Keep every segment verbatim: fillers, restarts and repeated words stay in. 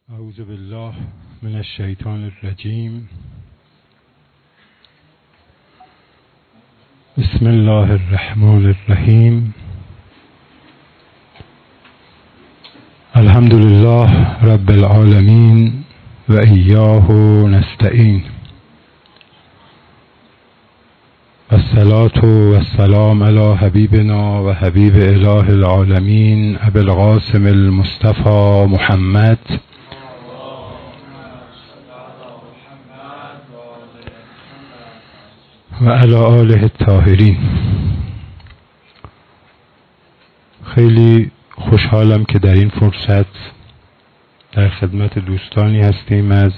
اعوذ بالله من الشیطان الرجیم. بسم الله الرحمن الرحیم. الحمد لله رب العالمین و ایاه نستعین. الصلاة والسلام علی حبیبنا و حبیب اله العالمین ابی القاسم المصطفى محمد و علی آله الطاهرین. خیلی خوشحالم که در این فرصت در خدمت دوستانی هستیم از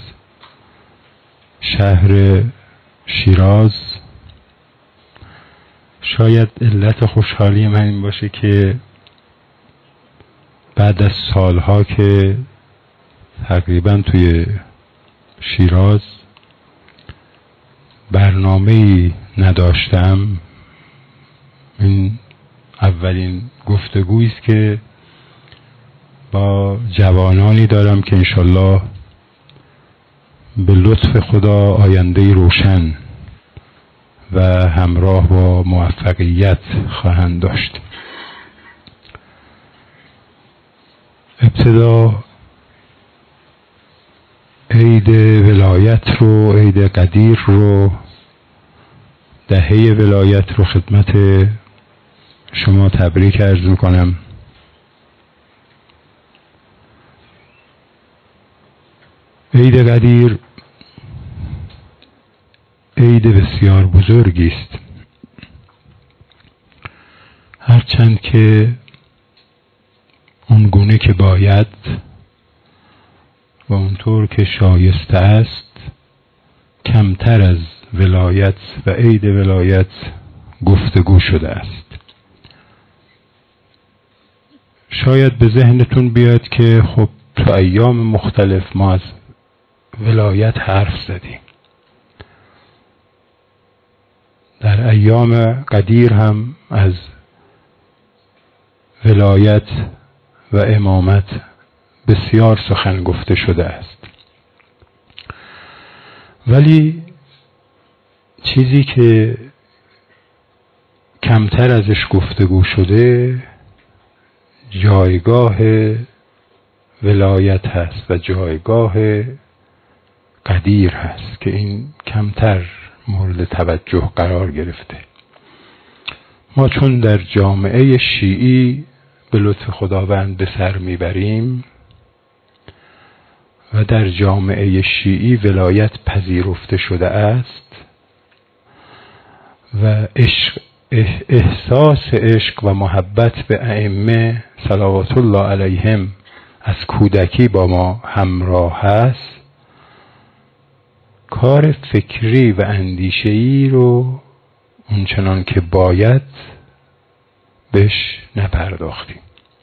شهر شیراز. شاید علت خوشحالی من این باشه که بعد از سالها که تقریبا توی شیراز برنامه‌ای نداشتم، این اولین گفتگویی است که با جوانانی دارم که انشالله به لطف خدا آینده‌ای روشن و همراه با موفقیت خواهند داشت. ابتدا عید ولایت رو، عید قدیر رو، دهه ولایت رو خدمت شما تبریک عرض می‌کنم. عید قدیر عید بسیار بزرگی است، هرچند که اون گونه که باید و اونطور که شایسته است کمتر از ولایت و عید ولایت گفتگو شده است. شاید به ذهنتون بیاد که خب تو ایام مختلف ما از ولایت حرف زدیم، در ایام قدیر هم از ولایت و امامت بسیار سخن گفته شده است، ولی چیزی که کمتر ازش گفتگو شده جایگاه ولایت هست و جایگاه قدیر هست که این کمتر مورد توجه قرار گرفته. ما چون در جامعه شیعی به لطف خداوند به سر میبریم و در جامعه شیعی ولایت پذیرفته شده است و عشق احساس عشق و محبت به ائمه صلوات الله علیهم از کودکی با ما همراه هست، کار فکری و اندیشه‌ای رو اونچنان که باید بهش نپرداختیم.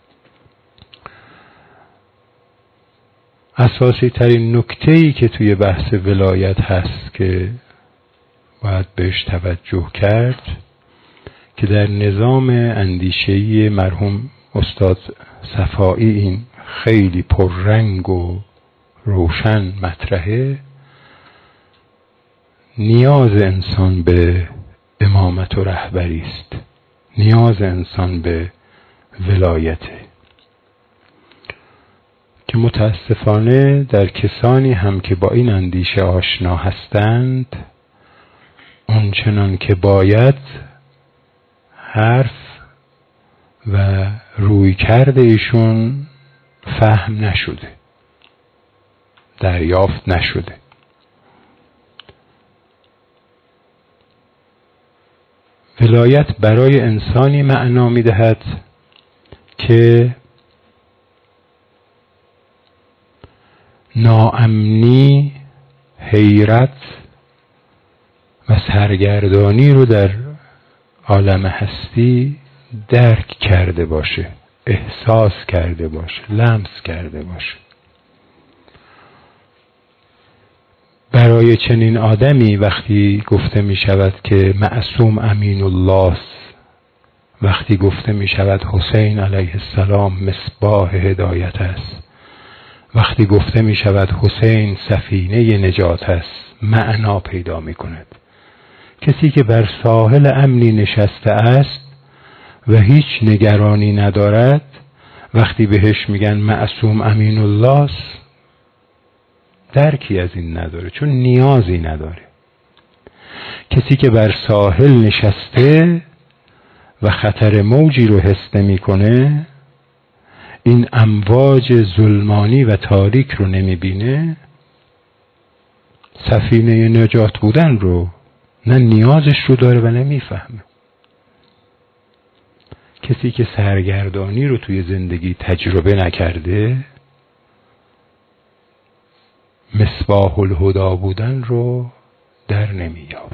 اساسی ترین نکته‌ای که توی بحث ولایت هست که باید بهش توجه کرد که در نظام اندیشه‌ای مرحوم استاد صفایی این خیلی پررنگ و روشن مطرحه، نیاز انسان به امامت و رهبری است، نیاز انسان به ولایته که متاسفانه در کسانی هم که با این اندیشه آشنا هستند اونچنان که باید حرف و روی کرده ایشون فهم نشده، دریافت نشده. ولایت برای انسانی معنا می‌دهد که ناامنی، حیرت و سرگردانی رو در عالم هستی درک کرده باشه، احساس کرده باشه، لمس کرده باشه. برای چنین آدمی وقتی گفته می شود که معصوم امین الله، وقتی گفته می شود حسین علیه السلام مصباح هدایت است وقتی گفته می شود حسین سفینه نجات است معنا پیدا می کند. کسی که بر ساحل امنی نشسته است و هیچ نگرانی ندارد، وقتی بهش میگن معصوم امین الله است، درکی از این نداره، چون نیازی نداره. کسی که بر ساحل نشسته و خطر موجی رو حس نمی‌کنه، این امواج ظلمانی و تاریک رو نمی‌بینه، سفینه نجات بودن رو نه نیازش رو داره و نمی‌فهمه. کسی که سرگردانی رو توی زندگی تجربه نکرده، مصباح الهدی بودن رو در نمی‌یابه.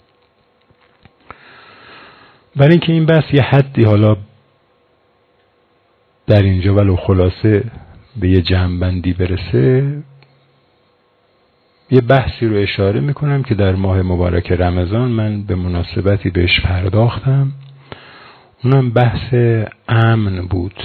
برای اینکه این بحث یه حدی حالا در اینجا ولو خلاصه به یه جمع‌بندی برسه، یه بحثی رو اشاره میکنم که در ماه مبارک رمضان من به مناسبتی بهش پرداختم. اونم بحث امن بود.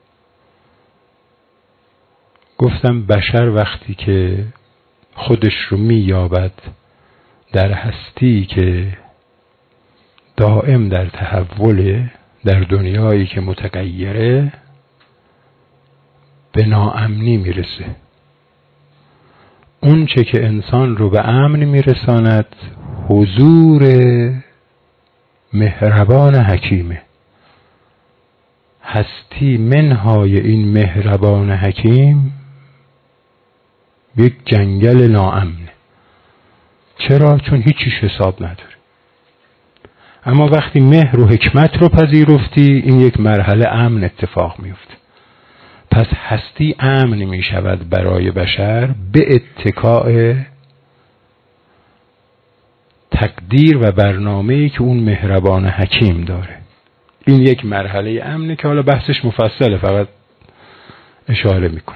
گفتم بشر وقتی که خودش رو مییابد در هستی که دائم در تحوله، در دنیایی که متغیره، به ناامنی میرسه. اون چه که انسان رو به امن میرساند حضور مهربان حکیمه. هستی منهای این مهربان حکیم یک جنگل ناامنه. چرا؟ چون هیچیش حساب نداره. اما وقتی مهر و حکمت رو پذیرفتی، این یک مرحله امن اتفاق میفته. پس هستی امن می شود برای بشر به اتکاء تقدیر و برنامه‌ای که اون مهربان حکیم داره. این یک مرحله امنه که حالا بحثش مفصله، فقط اشاره میکنم.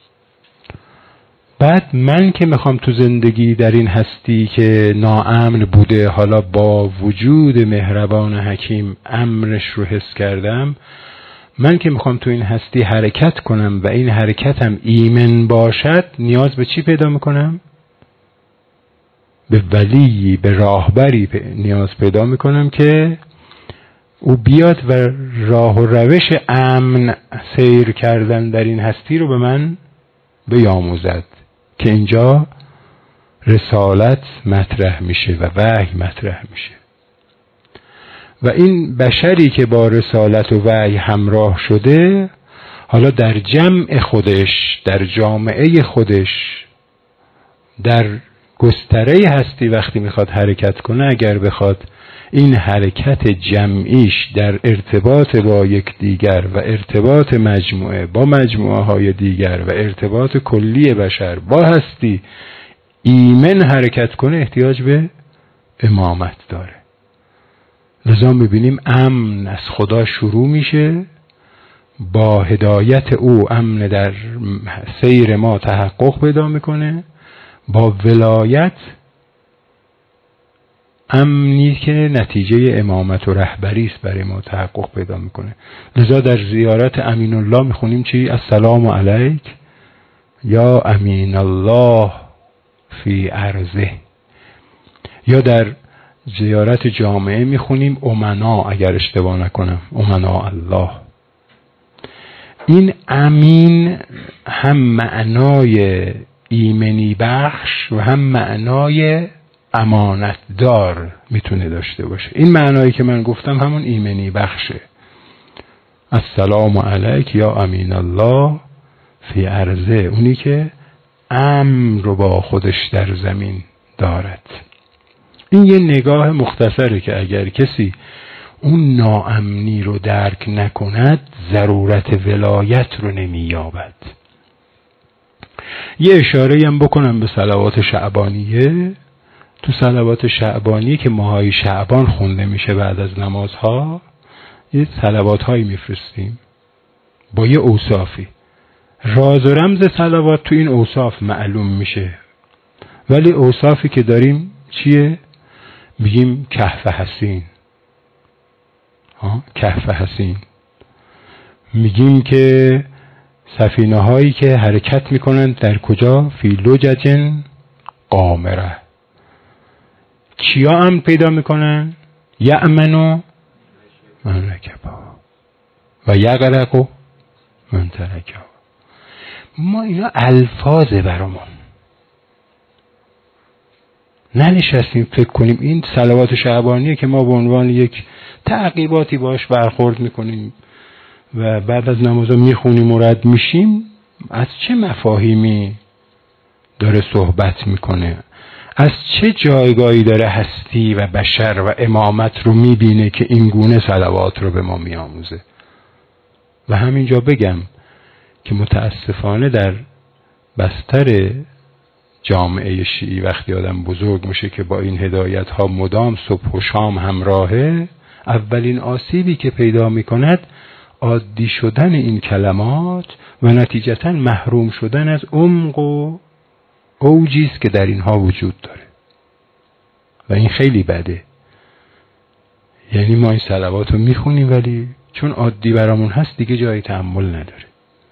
بعد من که میخوام تو زندگی در این هستی که ناامن بوده، حالا با وجود مهربان حکیم امنش رو حس کردم، من که میخوام تو این هستی حرکت کنم و این حرکتم ایمن باشد، نیاز به چی پیدا میکنم؟ به ولی، به راهبری نیاز پیدا میکنم که او بیاد و راه و روش امن سیر کردن در این هستی رو به من بیاموزد، که اینجا رسالت مطرح میشه و وحی مطرح میشه. و این بشری که با رسالت و وحی همراه شده، حالا در جمع خودش، در جامعه خودش، در گستره هستی وقتی میخواد حرکت کنه، اگر بخواد این حرکت جمعیش در ارتباط با یک دیگر و ارتباط مجموعه با مجموعه های دیگر و ارتباط کلی بشر با هستی ایمن حرکت کنه، احتیاج به امامت داره. لذا میبینیم امن از خدا شروع میشه، با هدایت او امن در سیر ما تحقق پیدا میکنه، با ولایت امنی که نتیجه امامت و رهبری است برای ما تحقق پیدا میکنه. لذا در زیارت امین الله میخونیم چی؟ السلام علیک یا امین الله فی ارضه. یا در زیارت جامعه میخونیم امنا، اگر اشتباه نکنم، امنا الله. این امین هم معنای ایمنی بخش و هم معنای امانت دار میتونه داشته باشه. این معنایی که من گفتم همون ایمنی بخشه. السلام علیک یا امین الله فی ارضه، اونی که امن رو با خودش در زمین دارد. این یه نگاه مختصره که اگر کسی اون ناامنی رو درک نکند، ضرورت ولایت رو نمییابد. یه اشاره هم بکنم به صلوات شعبانیه. تو صلوات شعبانیه که ماهای شعبان خونده میشه بعد از نمازها، یه صلوات هایی میفرستیم با یه اوصافی. راز و رمز صلوات تو این اوصاف معلوم میشه. ولی اوصافی که داریم چیه؟ میگیم کهف حسین. ها کهف حسین. میگیم که سفینه هایی که حرکت میکنند در کجا؟ فی لجج قامره. کیا امن پیدا میکنن؟ یأمنو من رکبا و یغرقو من ترکا. ما اینا الفاظه برامون، ننشستیم فکر کنیم این صلوات شعبانیه که ما به عنوان یک تعقیباتی باش برخورد میکنیم و بعد از نمازا میخونیم و رد میشیم. از چه مفاهیمی داره صحبت میکنه؟ از چه جایگاهی داره هستی و بشر و امامت رو میبینه که این گونه صلوات رو به ما میآموزه؟ و همینجا بگم که متاسفانه در بستر جامعه شیعی وقتی آدم بزرگ میشه که با این هدایت ها مدام صبح و شام همراهه، اولین آسیبی که پیدا میکند عادی شدن این کلمات و نتیجتا محروم شدن از عمق و اوجی است که در اینها وجود داره و این خیلی بده. یعنی ما این صلوات رو میخونیم ولی چون عادی برامون هست دیگه جای تأمل نداره.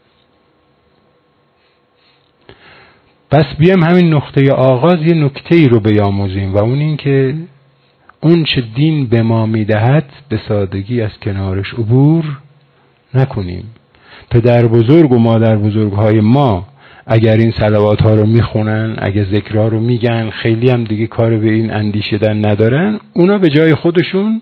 بس بیام همین نقطه آغاز یه نکته ای رو بیاموزیم و اون این که اون چه دین به ما میدهد به سادگی از کنارش عبور نکنیم. پدر بزرگ و مادر بزرگ های ما اگر این صلوات ها رو میخونن، اگر ذکرها رو میگن، خیلی هم دیگه کار به این اندیشیدن ندارن، اونا به جای خودشون.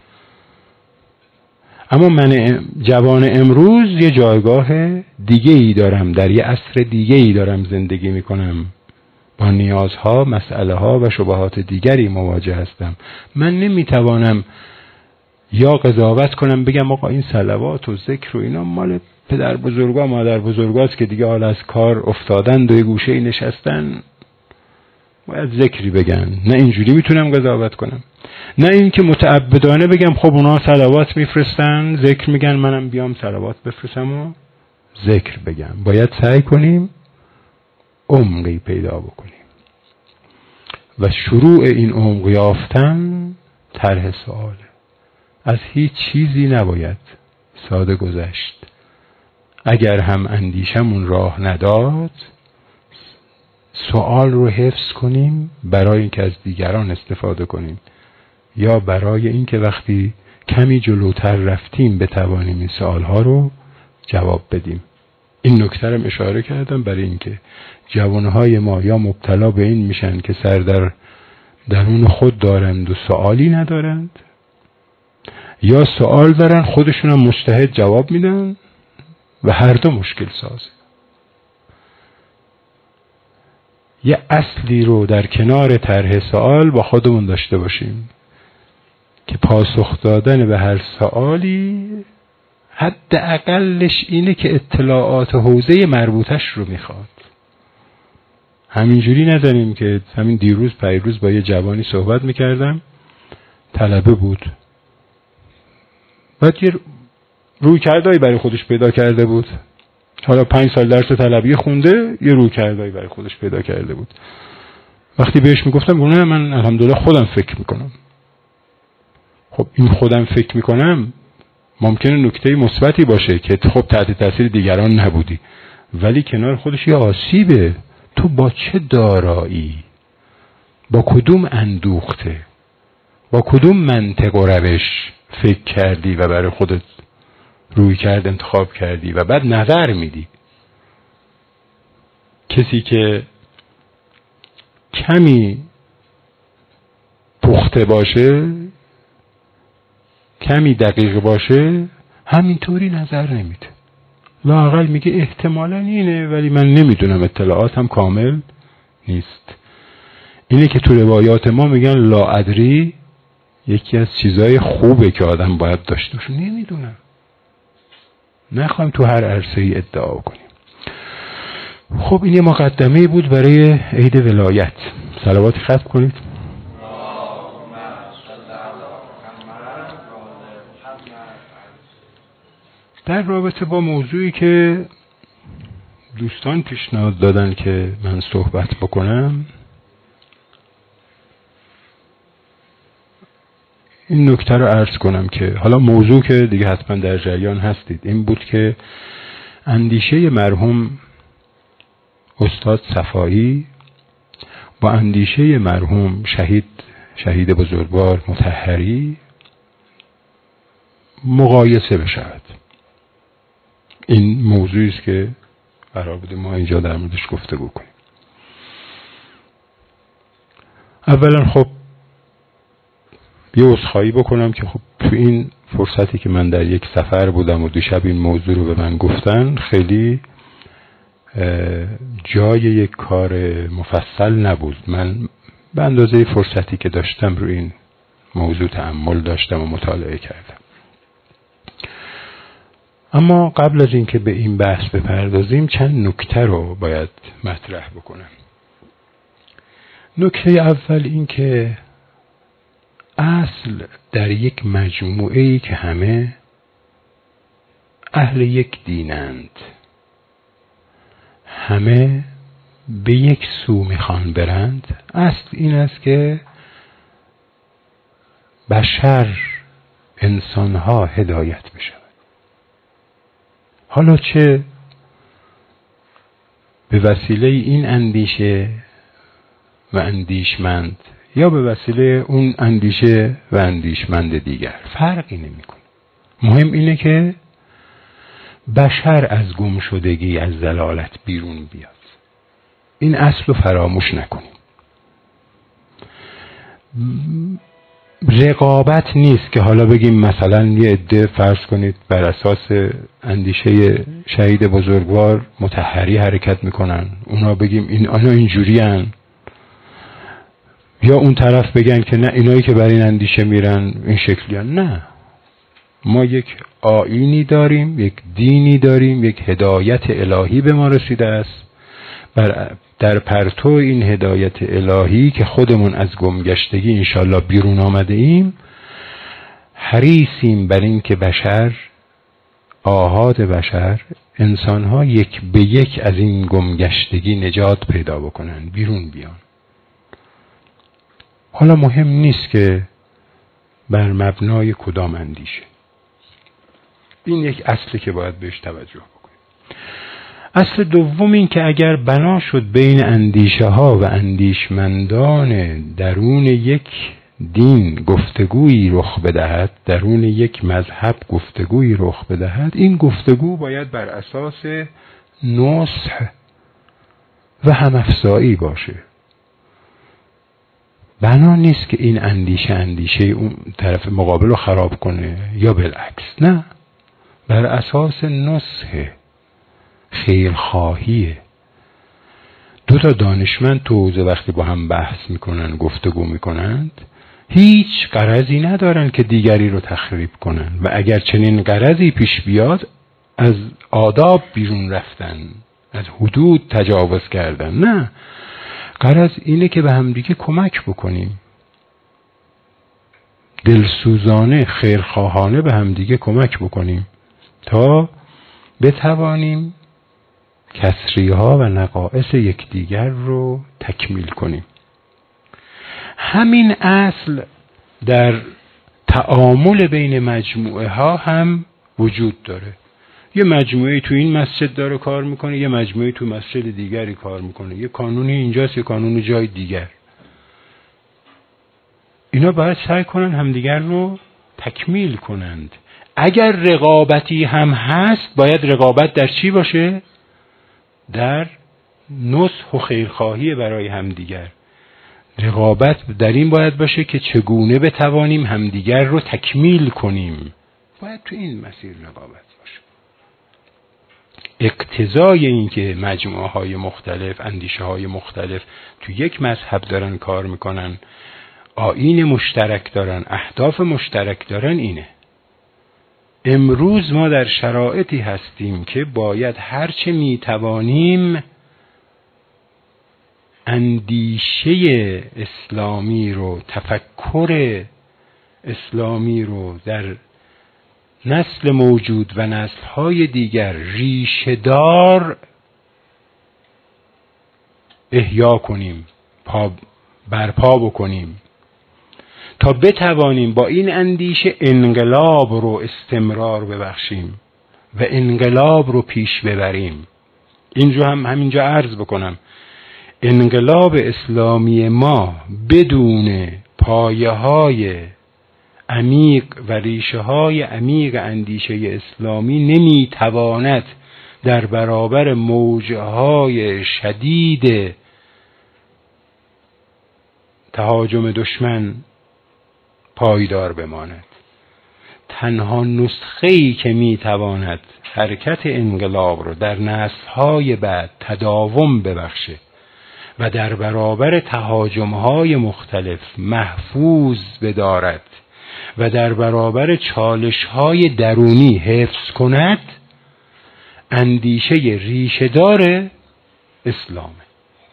اما من جوان امروز یه جایگاه دیگه ای دارم، در یه عصر دیگه ای دارم زندگی میکنم، با نیازها، مسئله ها و شبهات دیگری مواجه هستم. من نمیتوانم یا قضاوت کنم بگم آقا این صلوات و ذکر و اینا مال پدر بزرگا مادر بزرگاست که دیگه حال از کار افتادن و یه گوشه ای نشستن باید ذکری بگن. نه اینجوری میتونم قضاوت کنم، نه این که متعبدانه بگم خب اونا صلوات میفرستن ذکر میگن منم بیام صلوات بفرستم و ذکر بگم. باید سعی کنیم عمقی پیدا بکنیم و شروع این عمق یافتن طرح سواله. از هیچ چیزی نباید ساده گذشت. اگر هم اندیشمون راه نداد سوال رو حفظ کنیم برای اینکه از دیگران استفاده کنیم یا برای اینکه وقتی کمی جلوتر رفتیم بتوانیم این سوالها رو جواب بدیم. این نکته رو اشاره کردم برای اینکه جوانهای ما یا مبتلا به این میشن که سر در درون خود دارند و سوالی ندارند، یا سوال دارن خودشون هم مجتهد جواب میدن و هر دو مشکل سازه. یه اصلی رو در کنار طرح سوال با خودمون داشته باشیم که پاسخ دادن به هر سوالی حداقلش اینه که اطلاعات حوزه مربوطش رو میخواد. همینجوری نزنیم که همین دیروز پیروز با یه جوانی صحبت میکردم، طلبه بود، بعد یه روی کردایی برای خودش پیدا کرده بود، حالا پنج سال درس طلبی خونده، یه روی کردایی برای خودش پیدا کرده بود. وقتی بهش میگفتم گونه من الحمدلله خودم فکر میکنم. خب این خودم فکر میکنم ممکنه نکته مثبتی باشه که خب تحت تاثیر دیگران نبودی، ولی کنار خودش یه آسیبه. تو با چه دارایی، با کدوم اندوخته، با کدوم منطق و روش فکر کردی و برای خودت روی کرد انتخاب کردی و بعد نظر میدی. کسی که کمی پخته باشه، کمی دقیق باشه، همینطوری نظر نمیده. لااقل میگه احتمالاً اینه ولی من نمیدونم، اطلاعاتم کامل نیست. اینه که تو روایات ما میگن لا ادری یکی از چیزای خوبه که آدم باید داشته باشه. نمیدونم، نخواهیم تو هر عرصه‌ای ادعا کنیم. خب این یه مقدمه بود برای عید ولایت. صلوات ختم کنید. در رابطه با موضوعی که دوستان پیشنهاد دادن که من صحبت بکنم، این نکته رو عرض کنم که حالا موضوع که دیگه حتما در جریان هستید این بود که اندیشه مرحوم استاد صفایی با اندیشه مرحوم شهید شهید بزرگوار مطهری مقایسه بشود. این موضوعی است که قرار بوده ما اینجا در موردش گفتگو کنیم. اولا خب یه عذرخواهی بکنم که خب تو این فرصتی که من در یک سفر بودم و دیشب این موضوع رو به من گفتن، خیلی جای یک کار مفصل نبود. من به اندازه فرصتی که داشتم روی این موضوع تأمل داشتم و مطالعه کردم. اما قبل از اینکه به این بحث بپردازیم چند نکته رو باید مطرح بکنم. نکته اول این که اصل در یک مجموعه‌ای که همه اهل یک دینند، همه به یک سو میخوان برند، اصل این است که بشر، انسانها هدایت بشود. حالا چه به وسیله این اندیشه و اندیشمند یا به وسیله اون اندیشه و اندیشمند دیگر، فرقی نمیکنه. مهم اینه که بشر از گمشدگی، از ضلالت بیرون بیاد. این اصل رو فراموش نکنیم. رقابت نیست که حالا بگیم مثلا یه عده فرض کنید بر اساس اندیشه شهید بزرگوار مطهری حرکت میکنن، اونا بگیم این آنها اینجوری هن، یا اون طرف بگن که نه اینایی که بر این اندیشه میرن این شکلی هن. نه، ما یک آیینی داریم، یک دینی داریم، یک هدایت الهی به ما رسیده است. بر در پرتو این هدایت الهی که خودمون از گمگشتگی انشالله بیرون آمده ایم، حریصیم بر این که بشر، آحاد بشر، انسانها یک به یک از این گمگشتگی نجات پیدا بکنن، بیرون بیان. حالا مهم نیست که بر مبنای کدام اندیشه. این یک اصلی که باید بهش توجه بکنیم. اصل دوم این که اگر بنا شد بین اندیشه ها و اندیشمندان درون یک دین گفتگویی رخ بدهد، درون یک مذهب گفتگویی رخ بدهد، این گفتگو باید بر اساس نصح و همافزایی باشه. بنا نیست که این اندیشه اندیشه اون طرف مقابل رو خراب کنه یا بالعکس. نه، بر اساس نصح، خیرخواهیه. دو تا دانشمند تو حوزه وقتی با هم بحث میکنن، گفتگو میکنند، هیچ غرضی ندارن که دیگری رو تخریب کنن و اگر چنین غرضی پیش بیاد از آداب بیرون رفتن، از حدود تجاوز کردن. نه، غرض اینه که به هم دیگه کمک بکنیم، دلسوزانه، خیرخواهانه به هم دیگه کمک بکنیم تا بتوانیم کسریها و نقائص یکدیگر رو تکمیل کنیم. همین اصل در تعامل بین مجموعه ها هم وجود داره. یه مجموعه تو این مسجد داره کار میکنه، یه مجموعه تو مسجد دیگری کار میکنه، یه قانونی اینجاست، یه قانونی جای دیگر. اینا باید سعی کنن همدیگر رو تکمیل کنند. اگر رقابتی هم هست، باید رقابت در چی باشه؟ در نصح و خیرخواهی برای همدیگر. رقابت در این باید باشه که چگونه بتوانیم همدیگر رو تکمیل کنیم. باید تو این مسیر رقابت باشه. اقتضای این که مجموعه های مختلف، اندیشه های مختلف تو یک مذهب دارن کار میکنن، آیین مشترک دارن، اهداف مشترک دارن، اینه. امروز ما در شرایطی هستیم که باید هرچه میتوانیم اندیشه اسلامی رو، تفکر اسلامی رو در نسل موجود و نسل‌های دیگر ریشه‌دار احیا کنیم، پا برپا بکنیم تا بتوانیم با این اندیشه انقلاب رو استمرار ببخشیم و انقلاب رو پیش ببریم. اینجا هم همینجا عرض بکنم، انقلاب اسلامی ما بدون پایه های عمیق و ریشه های عمیق اندیشه اسلامی نمیتواند در برابر موجه های شدید تهاجم دشمن پایدار بماند. تنها نسخه‌ای که میتواند حرکت انقلاب رو در نسل‌های بعد تداوم ببخشه و در برابر تهاجم‌های مختلف محفوظ بدارد و در برابر چالش‌های درونی حفظ کند، اندیشه ریشه‌دار اسلامه.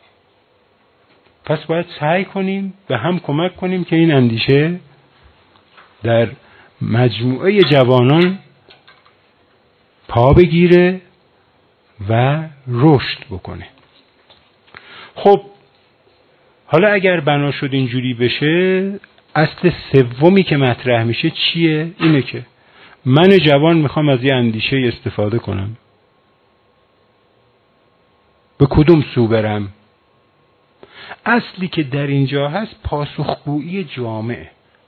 پس باید سعی کنیم و هم کمک کنیم که این اندیشه در مجموعه جوانان پا بگیره و رشد بکنه. خب حالا اگر بنا شد اینجوری بشه، اصل سومی که مطرح میشه چیه؟ اینه که من جوان میخوام از یه اندیشه استفاده کنم، به کدوم سو برم؟ اصلی که در اینجا هست پاسخگویی جامعه.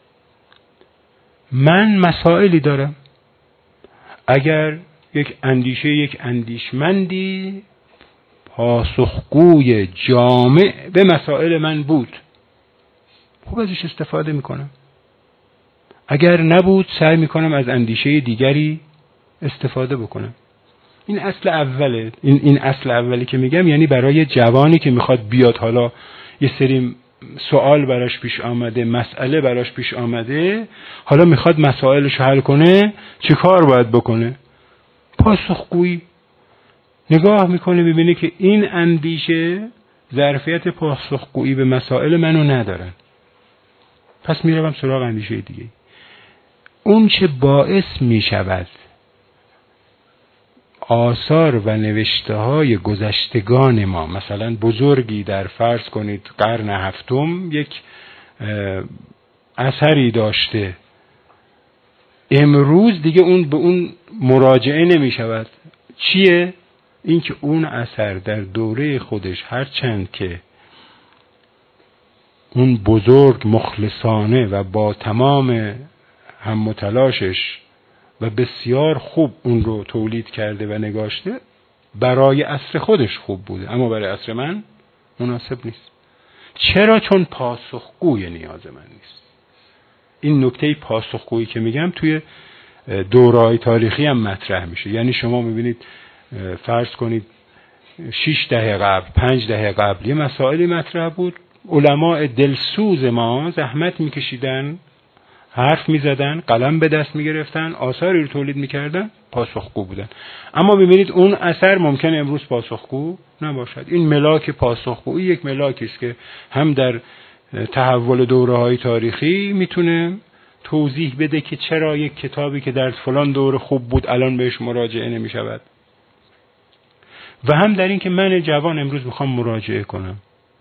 من مسائلی دارم، اگر یک اندیشه یک اندیشمندی پاسخگوی جامع به مسائل من بود، خوب ازش استفاده میکنم. اگر نبود سعی میکنم از اندیشه دیگری استفاده بکنم. این اصل اوله. این این اصل اولی که میگم یعنی برای جوانی که میخواد بیاد، حالا یه سری سوال براش پیش آمده، مسئله براش پیش آمده، حالا میخواد مسائلش حل کنه، چه کار باید بکنه؟ پاسخگویی. نگاه میکنه ببینه که این اندیشه ظرفیت پاسخگویی به مسائل منو ندارن، پس میروم سراغ اندیشه دیگه. اون چه باعث میشود آثار و نوشته های گذشتگان ما، مثلا بزرگی در فرض کنید قرن هفتم یک اثری داشته، امروز دیگه اون به اون مراجعه نمی شود. چیه؟ این که اون اثر در دوره خودش هرچند که اون بزرگ مخلصانه و با تمام هم متلاشش و بسیار خوب اون رو تولید کرده و نگاشته، برای عصر خودش خوب بوده اما برای عصر من مناسب نیست. چرا؟ چون پاسخگوی نیاز من نیست. این نکته پاسخگویی که میگم توی دوره‌های تاریخی هم مطرح میشه. یعنی شما میبینید فرض کنید شش دهه قبل، پنج دهه قبل یه مسائلی مطرح بود، علماء دلسوز ما زحمت میکشیدن، حرف میزدن، قلم به دست میگرفتن، آثاری رو تولید میکردن، پاسخگو بودن. اما ببینید اون اثر ممکن امروز پاسخگو نباشد. این ملاک پاسخگویی یک ملاکی است که هم در تحول دوره‌های تاریخی میتونه توضیح بده که چرا یک کتابی که در فلان دوره خوب بود الان بهش مراجعه نمیشود، و هم در این که من جوان امروز میخوام مراجعه کنم،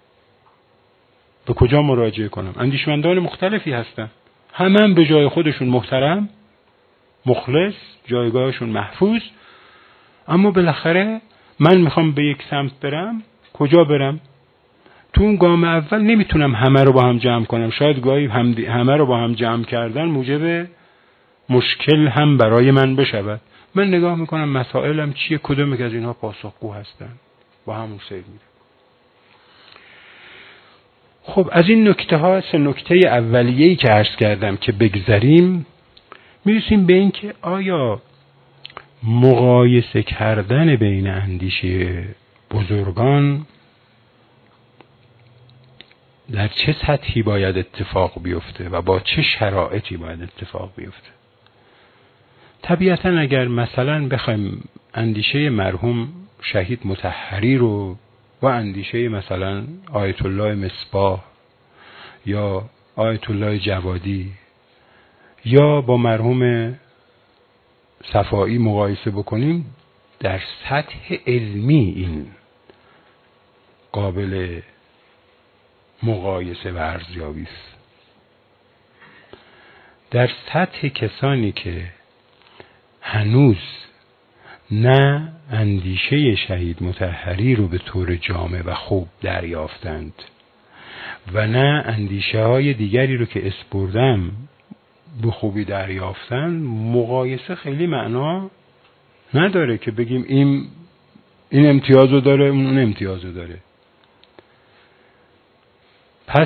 به کجا مراجعه کنم؟ اندیشمندان مختلفی هستن، همه هم به جای خودشون محترم، مخلص، جایگاهشون محفوظ، اما بالاخره من میخوام به یک سمت برم. کجا برم؟ تو اون گام اول نمیتونم همه رو با هم جمع کنم. شاید گاهی هم همه رو با هم جمع کردن موجب مشکل هم برای من بشود. من نگاه میکنم مسائلم چیه، کدوم که از اینها پاسخگو هستن، با همون سیر میرم. خب از این نکته ها، سه نکته اولیه‌ای که عرض کردم که بگذریم، میرسیم به این که آیا مقایسه کردن بین اندیشه بزرگان در چه سطحی باید اتفاق بیفته و با چه شرایطی باید اتفاق بیفته. طبیعتاً اگر مثلا بخوایم اندیشه مرحوم شهید مطهری رو و اندیشه مثلا آیت الله مصباح یا آیت الله جوادی یا با مرحوم صفایی مقایسه بکنیم، در سطح علمی این قابل مقایسه و ارزیابی است. در سطح کسانی که هنوز نه اندیشه شهید مطهری رو به طور جامع و خوب دریافتند و نه اندیشه های دیگری رو که اسپردم به خوبی دریافتن، مقایسه خیلی معنا نداره که بگیم این این امتیازو داره اون امتیازو داره. پس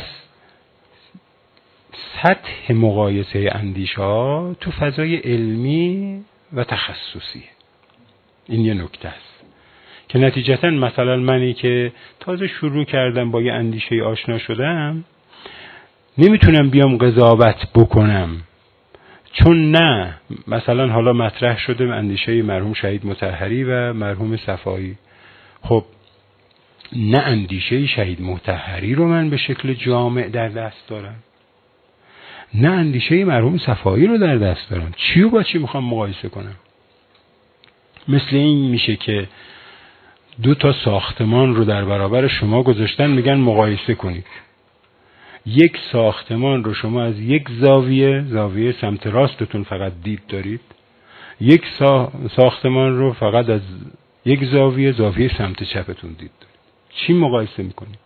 سطح مقایسه اندیشه ها تو فضای علمی و تخصصیه. این یه نکته است که نتیجتا مثلا منی که تازه شروع کردم با یه اندیشه آشنا شدم نمیتونم بیام قضاوت بکنم، چون نه مثلا حالا مطرح شده اندیشه مرحوم شهید مطهری و مرحوم صفایی. خب نه اندیشه شهید مطهری رو من به شکل جامع در دست دارم، نه اندیشه مرحوم صفایی رو در دست دارم. چی و با چی میخوام مقایسه کنم؟ مثل این میشه که دو تا ساختمان رو در برابر شما گذاشتن میگن مقایسه کنید. یک ساختمان رو شما از یک زاویه زاویه سمت راستتون فقط دید دارید، یک سا... ساختمان رو فقط از یک زاویه زاویه سمت چپتون دید دارید. چی مقایسه میکنید؟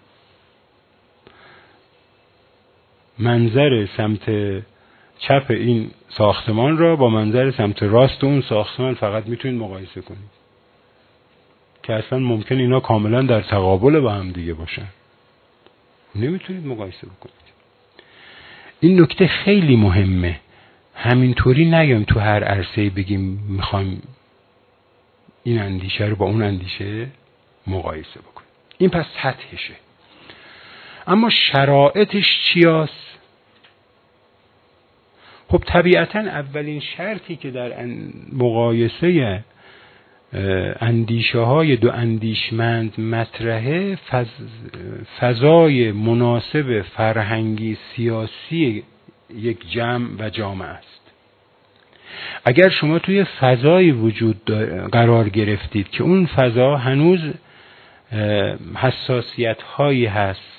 منظر سمت چپ این ساختمان را با منظر سمت راست اون ساختمان فقط میتونید مقایسه کنید که اصلا ممکن اینا کاملا در تقابل با هم دیگه باشن، نمیتونید مقایسه بکنید. این نکته خیلی مهمه. همینطوری نگم تو هر عرصه‌ای بگیم میخوایم این اندیشه رو با اون اندیشه مقایسه بکنیم. این پس سطحشه. اما شرایطش چیاست؟ خب طبیعتاً اولین شرطی که در مقایسه اندیشه های دو اندیشمند مطرحه فض... فضای مناسب فرهنگی سیاسی یک جمع و جامعه است. اگر شما توی فضای وجود قرار گرفتید که اون فضا هنوز حساسیت هایی هست،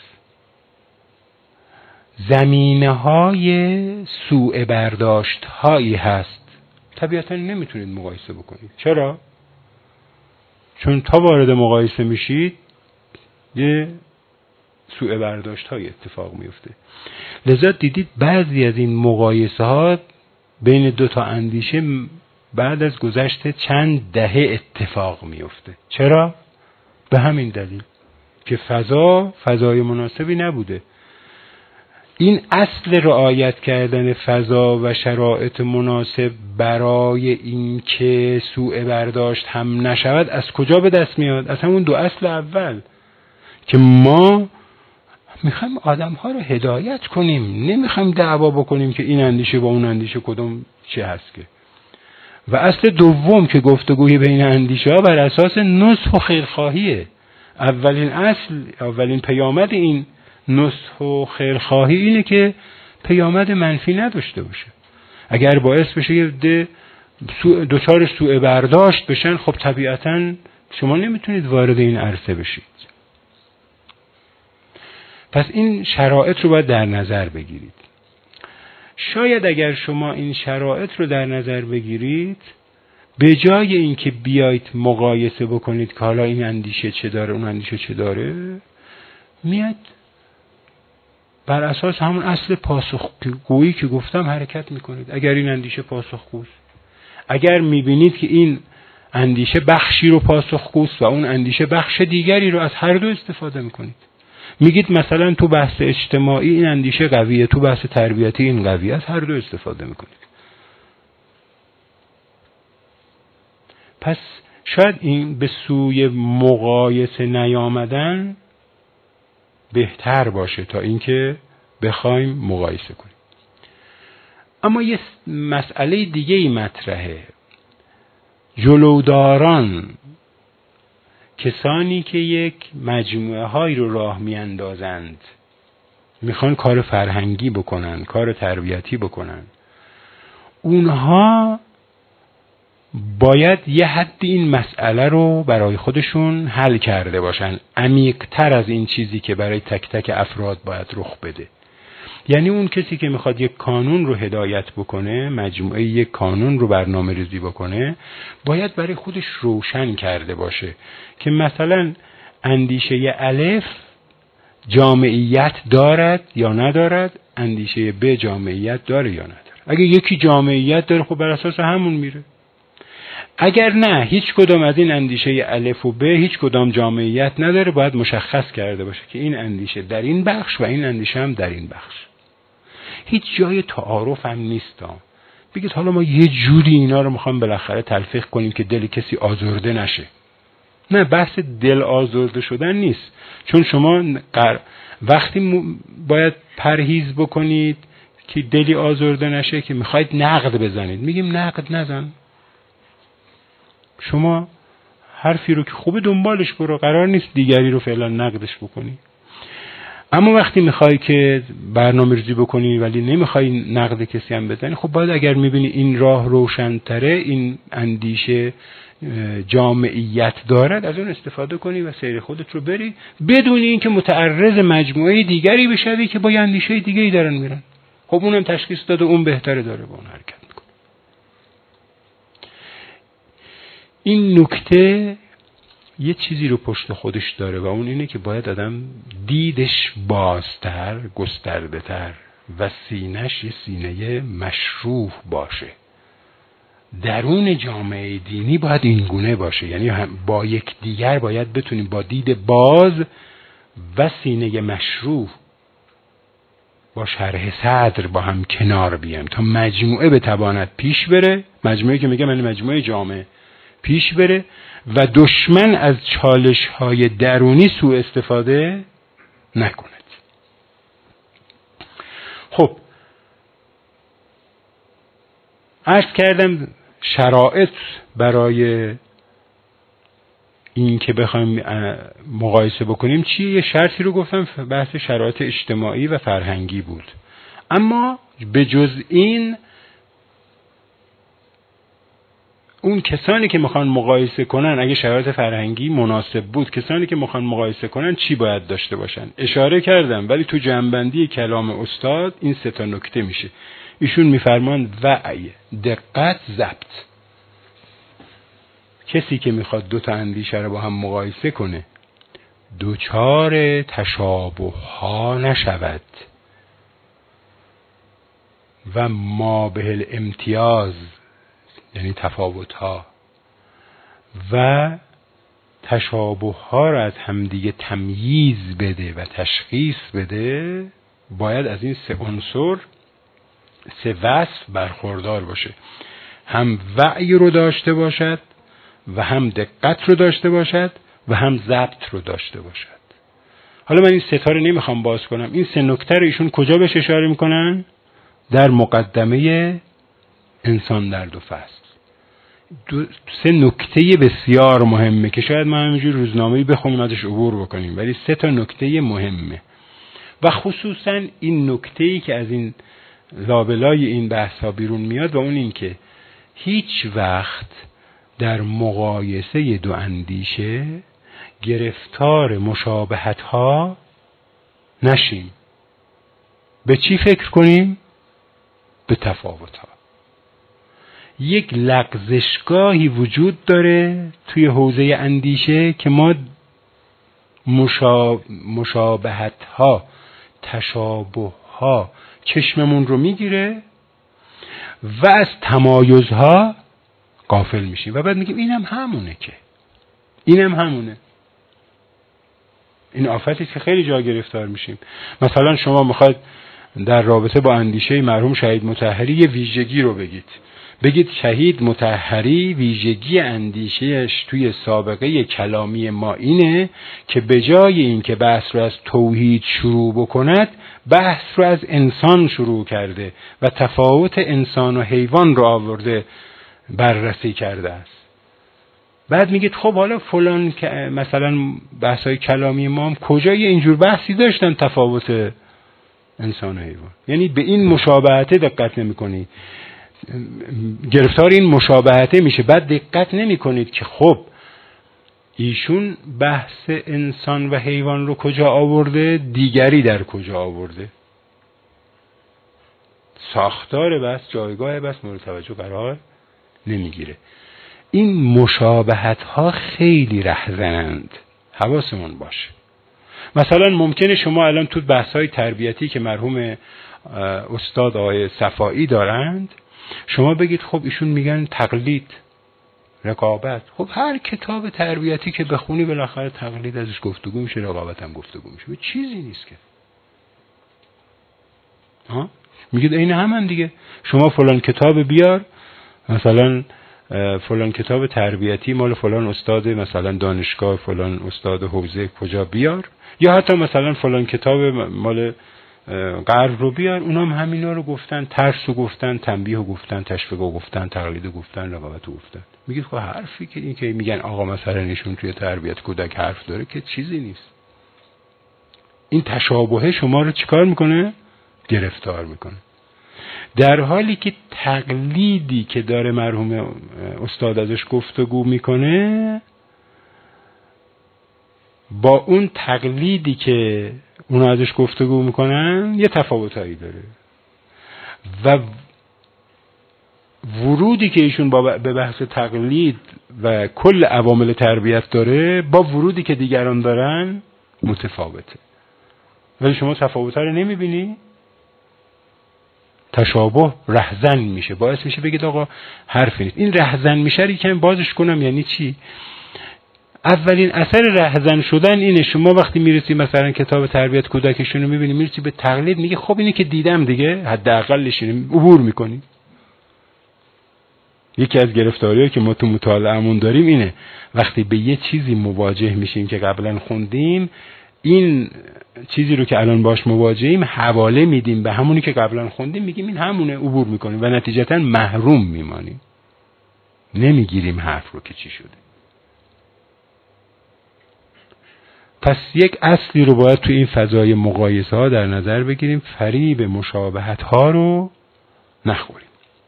زمینه های سوء برداشت هایی هست، طبیعتا نمیتونید مقایسه بکنید. چرا؟ چون تا وارد مقایسه میشید یه سوء برداشت های اتفاق میفته. لذا دیدید بعضی از این مقایسه ها بین دو تا اندیشه بعد از گذشت چند دهه اتفاق میفته. چرا؟ به همین دلیل که فضا فضای مناسبی نبوده. این اصل رعایت کردن فضا و شرایط مناسب برای این که سوء برداشت هم نشود از کجا به دست میاد؟ از همون دو اصل اول که ما میخوایم آدم ها رو هدایت کنیم، نمیخوایم دعوا بکنیم که این اندیشه با اون اندیشه کدوم چه هست که. و اصل دوم که گفتگوی بین اندیشه ها بر اساس نصح و خیرخواهیه. اولین اصل، اولین پیامد این نصح و خیرخواهی اینه که پیامد منفی نداشته باشه. اگر باعث بشه یه ده دوچار سوء برداشت بشن، خب طبیعتاً شما نمیتونید وارد این عرصه بشید. پس این شرایط رو باید در نظر بگیرید. شاید اگر شما این شرایط رو در نظر بگیرید، به جای اینکه بیایید مقایسه بکنید که حالا این اندیشه چه داره اون اندیشه چه داره، میاد بر اساس همون اصل پاسخگویی که گفتم حرکت میکنید. اگر این اندیشه پاسخگوست، اگر میبینید که این اندیشه بخشی رو پاسخگوست و اون اندیشه بخش دیگری رو، از هر دو استفاده میکنید. میگید مثلا تو بحث اجتماعی این اندیشه قویه، تو بحث تربیتی این قویه، از هر دو استفاده میکنید. پس شاید این به سوی مقایسه نیامدن بهتر باشه تا اینکه بخوایم مقایسه کنیم. اما یه مسئله دیگه ای مطرحه. جلوداران، کسانی که یک مجموعه هایی رو راه میاندازند، میخوان کار فرهنگی بکنن، کار تربیتی بکنن، اونها باید یه حدی این مسئله رو برای خودشون حل کرده باشن، عمیق‌تر از این چیزی که برای تک تک افراد باید رخ بده. یعنی اون کسی که میخواد یک کانون رو هدایت بکنه، مجموعه یک کانون رو برنامه ریزی بکنه، باید برای خودش روشن کرده باشه که مثلا اندیشه الف جامعیت دارد یا ندارد، اندیشه ب جامعیت داره یا نداره. اگه یکی جامعیت داره خب بر اساس همون میره. اگر نه هیچ کدام از این اندیشه الف و ب هیچ کدام جامعیت نداره، باید مشخص کرده باشه که این اندیشه در این بخش و این اندیشه هم در این بخش. هیچ جای تعارف هم نیست. بگید حالا ما یه جوری اینا رو میخوام بالاخره تلفیق کنیم که دل کسی آزرده نشه. نه، بحث دل آزرده شدن نیست. چون شما وقتی باید پرهیز بکنید که دلی آزرده نشه که میخواید نقد بزنید، میگیم نقد نزن. شما حرفی رو که خوبه دنبالش برو، قرار نیست دیگری رو فعلا نقدش بکنی. اما وقتی میخوای که برنامه ریزی بکنی ولی نمیخوای نقد کسی هم بزنی، خب باید اگر میبینی این راه روشن‌تره، این اندیشه جامعیت دارد، از اون استفاده کنی و سیر خودت رو بری، بدون اینکه متعرض مجموعه دیگری بشوی که با اندیشه دیگری دارن میرن. خب اونم تشخیص داده اون بهتره داره با اون حرکت میکنه. این نکته یه چیزی رو پشت خودش داره و اون اینه که باید آدم دیدش بازتر، گسترده‌تر و سینه‌ش یه سینه مشروح باشه. درون جامعه دینی باید این گونه باشه، یعنی با یکدیگر باید بتونیم با دید باز و سینه مشروح با شرح صدر با هم کنار بیایم تا مجموعه بتواند پیش بره، مجموعه که میگم یعنی مجموعه جامعه پیش بره و دشمن از چالش های درونی سوء استفاده نکند. خب عرض کردم شرایط برای این که بخوایم مقایسه بکنیم چیه؟ یه شرطی رو گفتم، بحث شرایط اجتماعی و فرهنگی بود. اما به جز این اون کسانی که میخوان مقایسه کنن، اگه شرایط فرهنگی مناسب بود، کسانی که میخوان مقایسه کنن چی باید داشته باشن؟ اشاره کردم ولی تو جنبندی کلام استاد این سه تا نکته میشه. ایشون میفرمان وعی، دقت، ضبط. کسی که میخواد دو تا اندیشه رو با هم مقایسه کنه دوچار تشابه ها نشود و ما به الامتیاز یعنی تفاوت ها و تشابه ها را از همدیگه تمییز بده و تشخیص بده، باید از این سه عنصر، سه وصف برخوردار باشه. هم وعی رو داشته باشد و هم دقت رو داشته باشد و هم ضبط رو داشته باشد. حالا من این سه تا رو نمیخوام باز کنم. این سه نکته رو ایشون کجا بهش اشاره میکنن؟ در مقدمه انسان در دو فصل. دو سه نکته بسیار مهمه که شاید ما همینجور روزنامه‌ای بخونیم ازش عبور بکنیم، ولی سه تا نکته مهمه و خصوصا این نکته‌ای که از این لابلای این بحث‌ها بیرون میاد و اون این که هیچ وقت در مقایسه دو اندیشه گرفتار مشابهت‌ها نشیم. به چی فکر کنیم؟ به تفاوت‌ها. یک لغزشگاهی وجود داره توی حوزه اندیشه که ما مشابهت‌ها، تشابه‌ها چشممون رو میگیره و از تمایزها غافل میشیم و بعد میگیم اینم همونه، که اینم همونه. این آفتی که خیلی جا گرفتار میشیم. مثلا شما میخواید در رابطه با اندیشه مرحوم شهید مطهری یه ویژگی رو بگید، بگید شهید مطهری ویژگی اندیشهش توی سابقه کلامی ما اینه که به جای این که بحث رو از توحید شروع بکند، بحث رو از انسان شروع کرده و تفاوت انسان و حیوان رو آورده بررسی کرده است. بعد میگید خب حالا فلان که مثلا بحث‌های کلامی ما هم کجای اینجور بحثی داشتن تفاوت انسان و حیوان؟ یعنی به این مشابهته دقت نمی‌کنی، گرفتار این مشابهته میشه. بعد دقت نمی کنید که خب ایشون بحث انسان و حیوان رو کجا آورده، دیگری در کجا آورده. ساختار بحث، جایگاه بحث مورد توجه قرار نمیگیره. این مشابهت ها خیلی رهزنند، حواسمون باشه. مثلا ممکنه شما الان تو بحث های تربیتی که مرحوم استاد آقای صفایی دارند، شما بگید خب ایشون میگن تقلید، رقابت. خب هر کتاب تربیتی که بخونی بالاخره تقلید ازش گفتگو میشه، رقابت هم گفتگو میشه. چیزی نیست که ها میگید این همن دیگه. شما فلان کتاب بیار، مثلا فلان کتاب تربیتی مال فلان استاد مثلا دانشگاه، فلان استاد حوزه کجا بیار، یا حتی مثلا فلان کتاب مال غرب رو بیار، اونام هم همینا رو گفتن، ترس رو گفتن، تنبیه رو گفتن، تشویق رو گفتن، تقلید رو گفتن، رقابت رو گفتن. میگید خب حرفی که این که میگن آقا مثلا ایشون توی تربیت کودک حرف داره که چیزی نیست. این تشابه شما رو چیکار میکنه؟ گرفتار میکنه. در حالی که تقلیدی که داره مرحوم استاد ازش گفتگو میکنه با اون تقلیدی که اونا ازش گفتگو میکنن یه تفاوتایی داره و ورودی که ایشون با به بحث تقلید و کل عوامل تربیت داره با ورودی که دیگران دارن متفاوته. ولی شما تفاوت‌ها رو نمیبینی؟ تشابه رهزن میشه، باعث میشه بگید آقا حرفی نیست. این رهزن میشه رو یکم بازش کنم. یعنی چی؟ اولین اثر رهزن شدن اینه، شما وقتی میرسی مثلا کتاب تربیت کودکشون رو میبینی، میرسی به تقلید، میگه خب اینی که دیدم دیگه، حداقلش اینه، عبور میکنی. یکی از گرفتاریایی که ما تو مطالعه‌مون داریم اینه، وقتی به یه چیزی مواجه میشیم که قبلا خوندیم، این چیزی رو که الان باش مواجهیم حواله میدیم به همونی که قبلا خوندیم، میگیم این همونه، عبور میکنیم و نتیجتا محروم میمانیم، نمیگیریم حرف رو که چی شده. پس یک اصلی رو باید تو این فضای مقایسه ها در نظر بگیریم، فریب مشابهت ها رو نخوریم.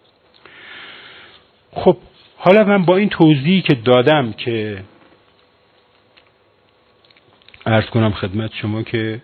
خب حالا من با این توضیحی که دادم که عرض کنم خدمت شما که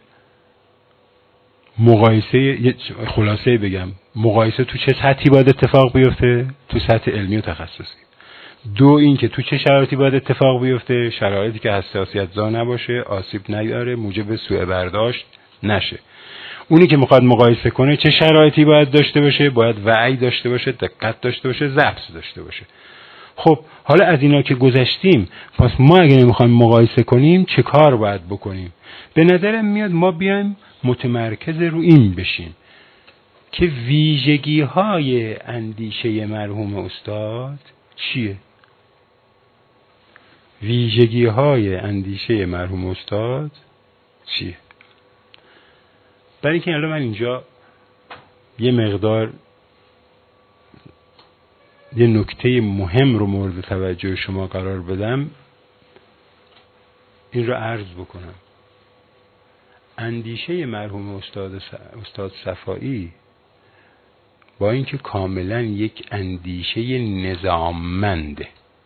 مقایسه، خلاصه بگم، مقایسه تو چه سطحی باید اتفاق بیفته؟ تو سطح علمی و تخصصی. دو این که تو چه شرایطی باید اتفاق بیفته؟ شرایطی که حساسیت زا نباشه، آسیب نیاره، موجب سوء برداشت نشه. اونی که میخواد مقایسه کنه چه شرایطی باید داشته باشه؟ باید وعی داشته باشه، دقت داشته باشه، ضبط داشته باشه. خب حالا از اینا که گذشتیم، پس ما اگه نمیخوایم مقایسه کنیم چه کار باید بکنیم؟ به نظرم میاد ما بیایم متمرکز رو این بشیم که ویژگی های اندیشه مرحوم استاد چیه؟ ویژگی های اندیشه مرحوم استاد چیه؟ برای اینکه الان من اینجا یه مقدار یه نکته مهم رو مورد توجه شما قرار بدم، این رو عرض بکنم. اندیشه مرحوم استاد استاد صفایی با اینکه کاملا یک اندیشه نظاممنده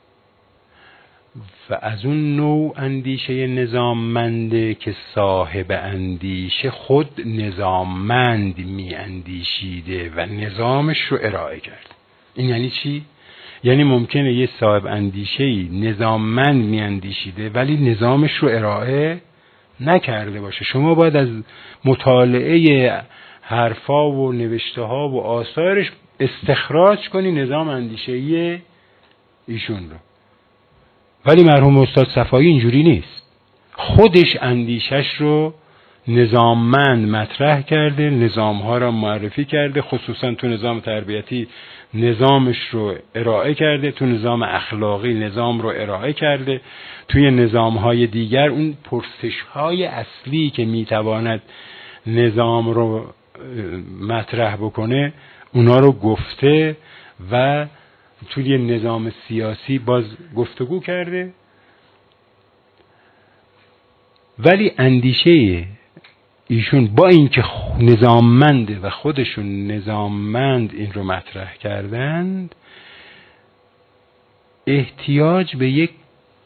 و از اون نوع اندیشه نظاممنده که صاحب اندیشه خود نظاممند می اندیشیده و نظامش رو ارائه کرد. این یعنی چی؟ یعنی ممکنه یه صاحب اندیشه‌ای نظاممند می اندیشیده ولی نظامش رو ارائه نکرده باشه. شما باید از مطالعه حرفا و نوشته ها و آثارش استخراج کنی نظام اندیشه‌ای ایشون رو. ولی مرحوم استاد صفایی اینجوری نیست. خودش اندیشش رو نظاممند مطرح کرده، نظامها را معرفی کرده، خصوصا تو نظام تربیتی نظامش رو ارائه کرده، تو نظام اخلاقی نظام رو ارائه کرده، توی نظامهای دیگر اون پرسشهای اصلی که میتواند نظام رو مطرح بکنه اونا رو گفته و توی نظام سیاسی باز گفتگو کرده. ولی اندیشه ایشون با اینکه نظاممنده و خودشون نظاممند این رو مطرح کردند، احتیاج به یک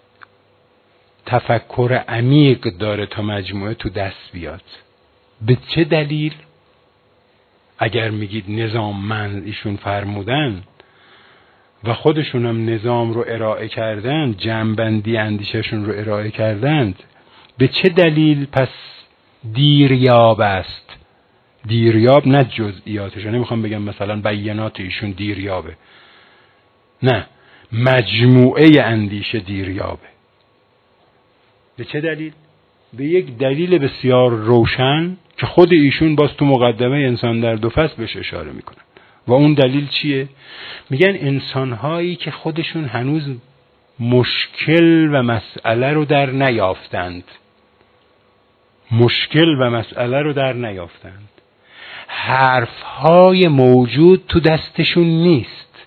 تفکر عمیق داره تا مجموعه تو دست بیاد. به چه دلیل؟ اگر میگید نظاممند ایشون فرمودن و خودشون هم نظام رو ارائه کردن، جمع‌بندی اندیششون رو ارائه کردند، به چه دلیل پس دیریاب است؟ دیریاب نه جزئیاتش، نمیخوام بگم مثلا بیانات ایشون دیریابه، نه، مجموعه اندیشه دیریابه. به چه دلیل؟ به یک دلیل بسیار روشن که خود ایشون باز تو مقدمه انسان در دو فصل بهش اشاره میکنن. و اون دلیل چیه؟ میگن انسانهایی که خودشون هنوز مشکل و مسئله رو در نیافتند، مشکل و مسئله رو در نیافتند، حرفهای موجود تو دستشون نیست،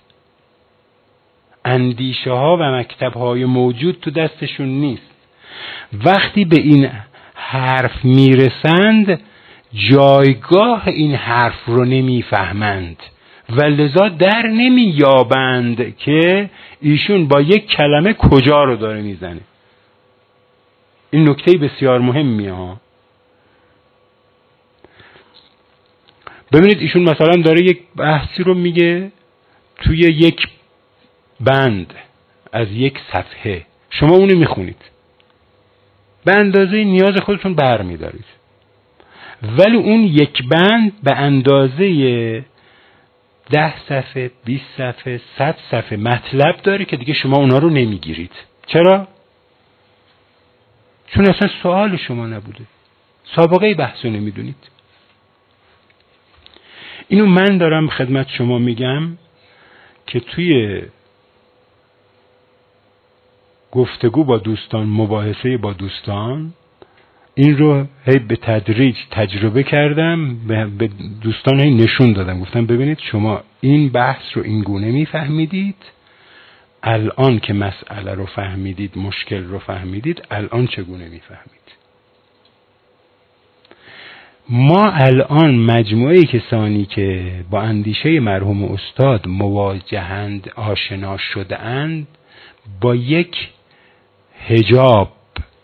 اندیشه ها و مکتب های موجود تو دستشون نیست. وقتی به این حرف میرسند جایگاه این حرف رو نمیفهمند و لذا در نمییابند که ایشون با یک کلمه کجا رو داره میزنه. این نکته بسیار مهمیه ها. ببینید ایشون مثلا داره یک بحثی رو میگه توی یک بند از یک صفحه، شما اونو میخونید به اندازه نیاز خودتون برمیدارید، ولی اون یک بند به اندازه ده صفحه، بیست صفحه، صد صفحه مطلب داره که دیگه شما اونا رو نمیگیرید. چرا؟ چون اصلا سوال شما نبوده، سابقه بحث رو نمیدونید. اینو من دارم خدمت شما میگم که توی گفتگو با دوستان، مباحثه با دوستان، این رو هی به تدریج تجربه کردم، به دوستان هی نشون دادم، گفتم ببینید شما این بحث رو این گونه میفهمیدید، الان که مسئله رو فهمیدید، مشکل رو فهمیدید، الان چگونه میفهمید؟ ما الان مجموعه کسانی که با اندیشه مرحوم استاد مواجهند، آشنا شده اند، با یک حجاب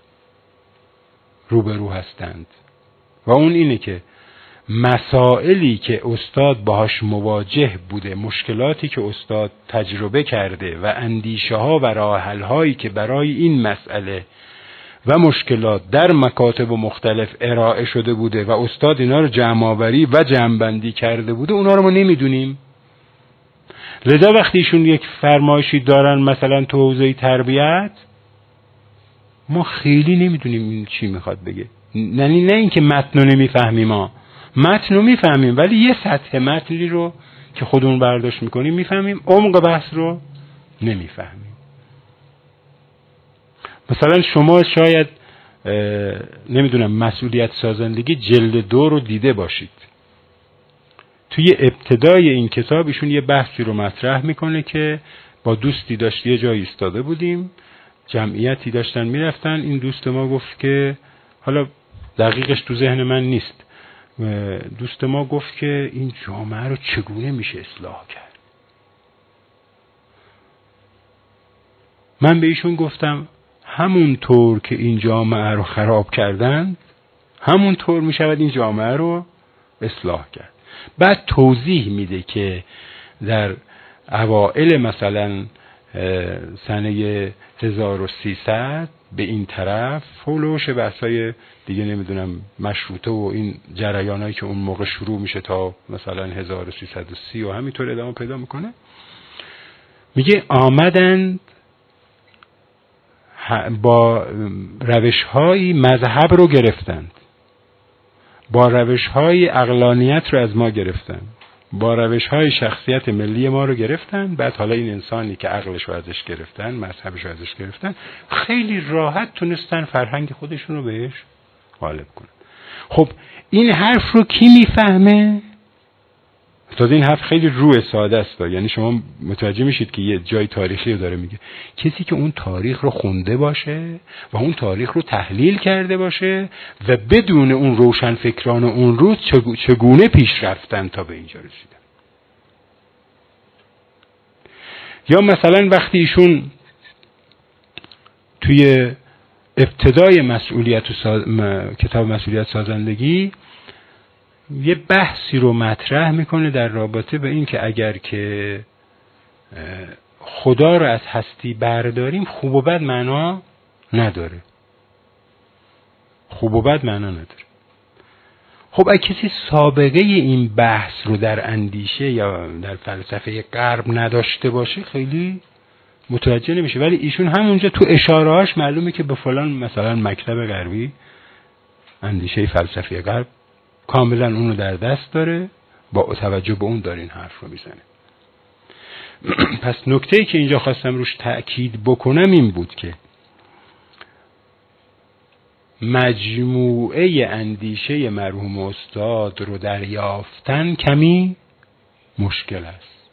روبرو هستند و اون اینه که مسائلی که استاد باهاش مواجه بوده، مشکلاتی که استاد تجربه کرده و اندیشه ها و راه حل هایی که برای این مسئله و مشکلات در مکاتب مختلف ارائه شده بوده و استاد اینا رو جمع آوری و جمع بندی کرده بوده، اونا رو ما نمیدونیم. لذا وقتی ایشون یک فرمایشی دارن مثلا تو حوزه تربیت، ما خیلی نمیدونیم این چی میخواد بگه. یعنی نه اینکه متن رو نمیفهمیم، ما متن رو میفهمیم ولی یه سطح متنی رو که خودمون برداشت میکنیم میفهمیم، عمق بحث رو نمیفهمیم. مثلا شما شاید نمیدونم مسئولیت سازندگی جلد دو رو دیده باشید. توی ابتدای این کتاب ایشون یه بحثی رو مطرح میکنه که با دوستی داشت یه جایی ایستاده بودیم، جمعیتی داشتن میرفتن، این دوست ما گفت که حالا دقیقش تو ذهن من نیست، دوست ما گفت که این جامعه رو چگونه میشه اصلاح کرد. من به ایشون گفتم همون طور که این جامعه رو خراب کردن، همون طور میشود این جامعه رو اصلاح کرد. بعد توضیح میده که در اوائل مثلا سنه هزار و سیصد به این طرف فولوش بحثای دیگه نمیدونم مشروطه و این جریانایی که اون موقع شروع میشه تا مثلا هزار و سیصد و سی و همینطور ادامه پیدا میکنه، میگه آمدند با روش‌های مذهب رو گرفتند، با روش‌های عقلانیت رو از ما گرفتند، با روش‌های شخصیت ملی ما رو گرفتن. بعد حالا این انسانی که عقلش رو ازش گرفتن، مذهبش رو ازش گرفتن، خیلی راحت تونستن فرهنگ خودشون رو بهش غالب کنن. خب این حرف رو کی میفهمه؟ تازه این حرف خیلی روح ساده است، یعنی شما متوجه میشید که یه جای تاریخی رو داره میگه. کسی که اون تاریخ رو خونده باشه و اون تاریخ رو تحلیل کرده باشه و بدون اون روشن فکران اون روز چگونه پیش رفتن تا به اینجا رسیدن. یا مثلا وقتی ایشون توی ابتدای مسئولیت و ساز... کتاب مسئولیت سازندگی یه بحثی رو مطرح میکنه در رابطه به این که اگر که خدا رو از هستی برداریم خوب و بد معنا نداره. خوب و بد معنا نداره. خب اگه کسی سابقه این بحث رو در اندیشه یا در فلسفه غرب نداشته باشه خیلی متوجه نمیشه، ولی ایشون همونجا تو اشارهاش معلومه که به فلان مثلا مکتب غربی اندیشه فلسفی غرب کاملا اونو در دست داره، با توجه به اون داره این حرف رو میزنه. پس نکته‌ای که اینجا خواستم روش تأکید بکنم این بود که مجموعه اندیشه مرحوم استاد رو دریافتن کمی مشکل است.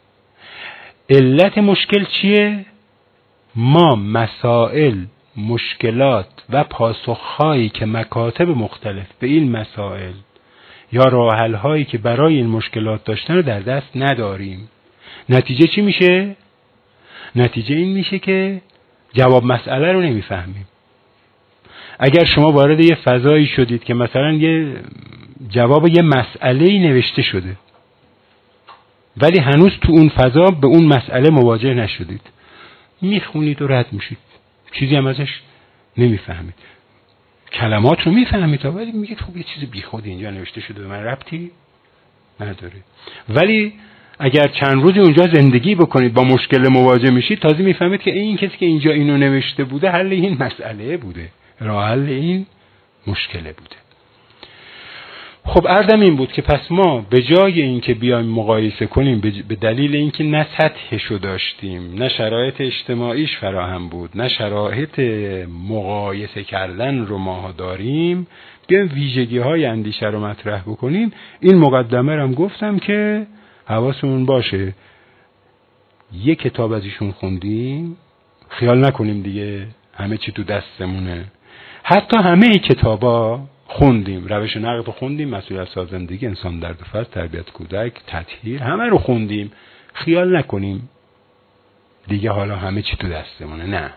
علت مشکل چیه؟ ما مسائل، مشکلات و پاسخهایی که مکاتب مختلف به این مسائل یا راه حل هایی که برای این مشکلات داشتن رو در دست نداریم. نتیجه چی میشه؟ نتیجه این میشه که جواب مسئله رو نمیفهمیم. اگر شما وارد یه فضایی شدید که مثلا یه جواب یه مسئله‌ای نوشته شده ولی هنوز تو اون فضا به اون مسئله مواجه نشدید، میخونید و رد میشید، چیزی هم ازش نمیفهمید. کلمات رو میفهمید ولی میگید خب یه چیز بیخود اینجا نوشته شده به من ربطی نداره. ولی اگر چند روزی اونجا زندگی بکنید با مشکل مواجه میشید تازه میفهمید که این کسی که اینجا اینو نوشته بوده حل این مسئله بوده، راه حل این مشکله بوده. خب عرضم این بود که پس ما به جای اینکه بیایم مقایسه کنیم به دلیل اینکه نه سطحشو داشتیم، نه شرایط اجتماعیش فراهم بود، نه شرایط مقایسه کردن رو ما داریم، بیایم ویژگی های اندیشه رو مطرح بکنیم. این مقدمه رو هم گفتم که حواسمون باشه یک کتاب از ایشون خوندیم، خیال نکنیم دیگه همه چی تو دستمونه. حتی همه کتابا خوندیم، روش نقد خوندیم، مسئولیت سازندگی، انسان در دو فصل، تربیت کودک، تطهیر، همه رو خوندیم. خیال نکنیم دیگه حالا همه چی تو دستمونه. نه،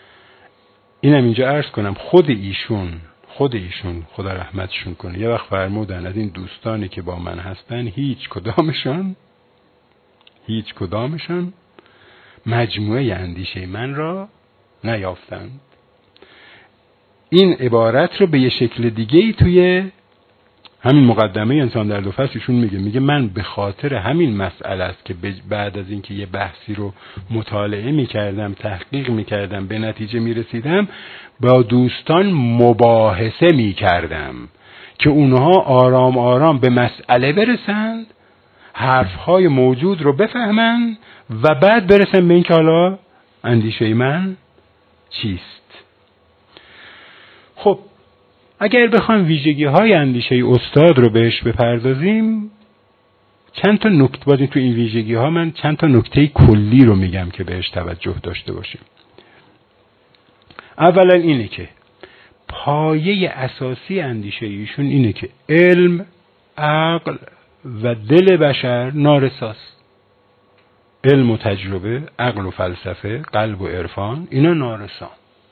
اینم اینجا عرض کنم خود ایشون خود ایشون خدا رحمتشون کنه یه وقت فرمودن از این دوستانی که با من هستن هیچ کدامشان هیچ کدامشان مجموعه اندیشه من را نیافتند. این عبارت رو به یه شکل دیگه ای توی همین مقدمه انسان در دو فصلشون میگه میگه من به خاطر همین مسئله است که بعد از اینکه یه بحثی رو مطالعه میکردم، تحقیق میکردم، به نتیجه میرسیدم، با دوستان مباحثه میکردم که اونها آرام آرام به مسئله برسند، حرفهای موجود رو بفهمن و بعد برسن به این که حالا اندیشه من چیست. خب اگر بخوایم ویژگی های اندیشه استاد رو بهش بپردازیم، چند تا نکته بازیم تو این ویژگی ها من چند تا نکته کلی رو میگم که بهش توجه داشته باشیم. اولا اینه که پایه اساسی اندیشه ایشون اینه که علم، عقل و دل بشر نارساست. علم و تجربه، عقل و فلسفه، قلب و عرفان، اینا نارسان.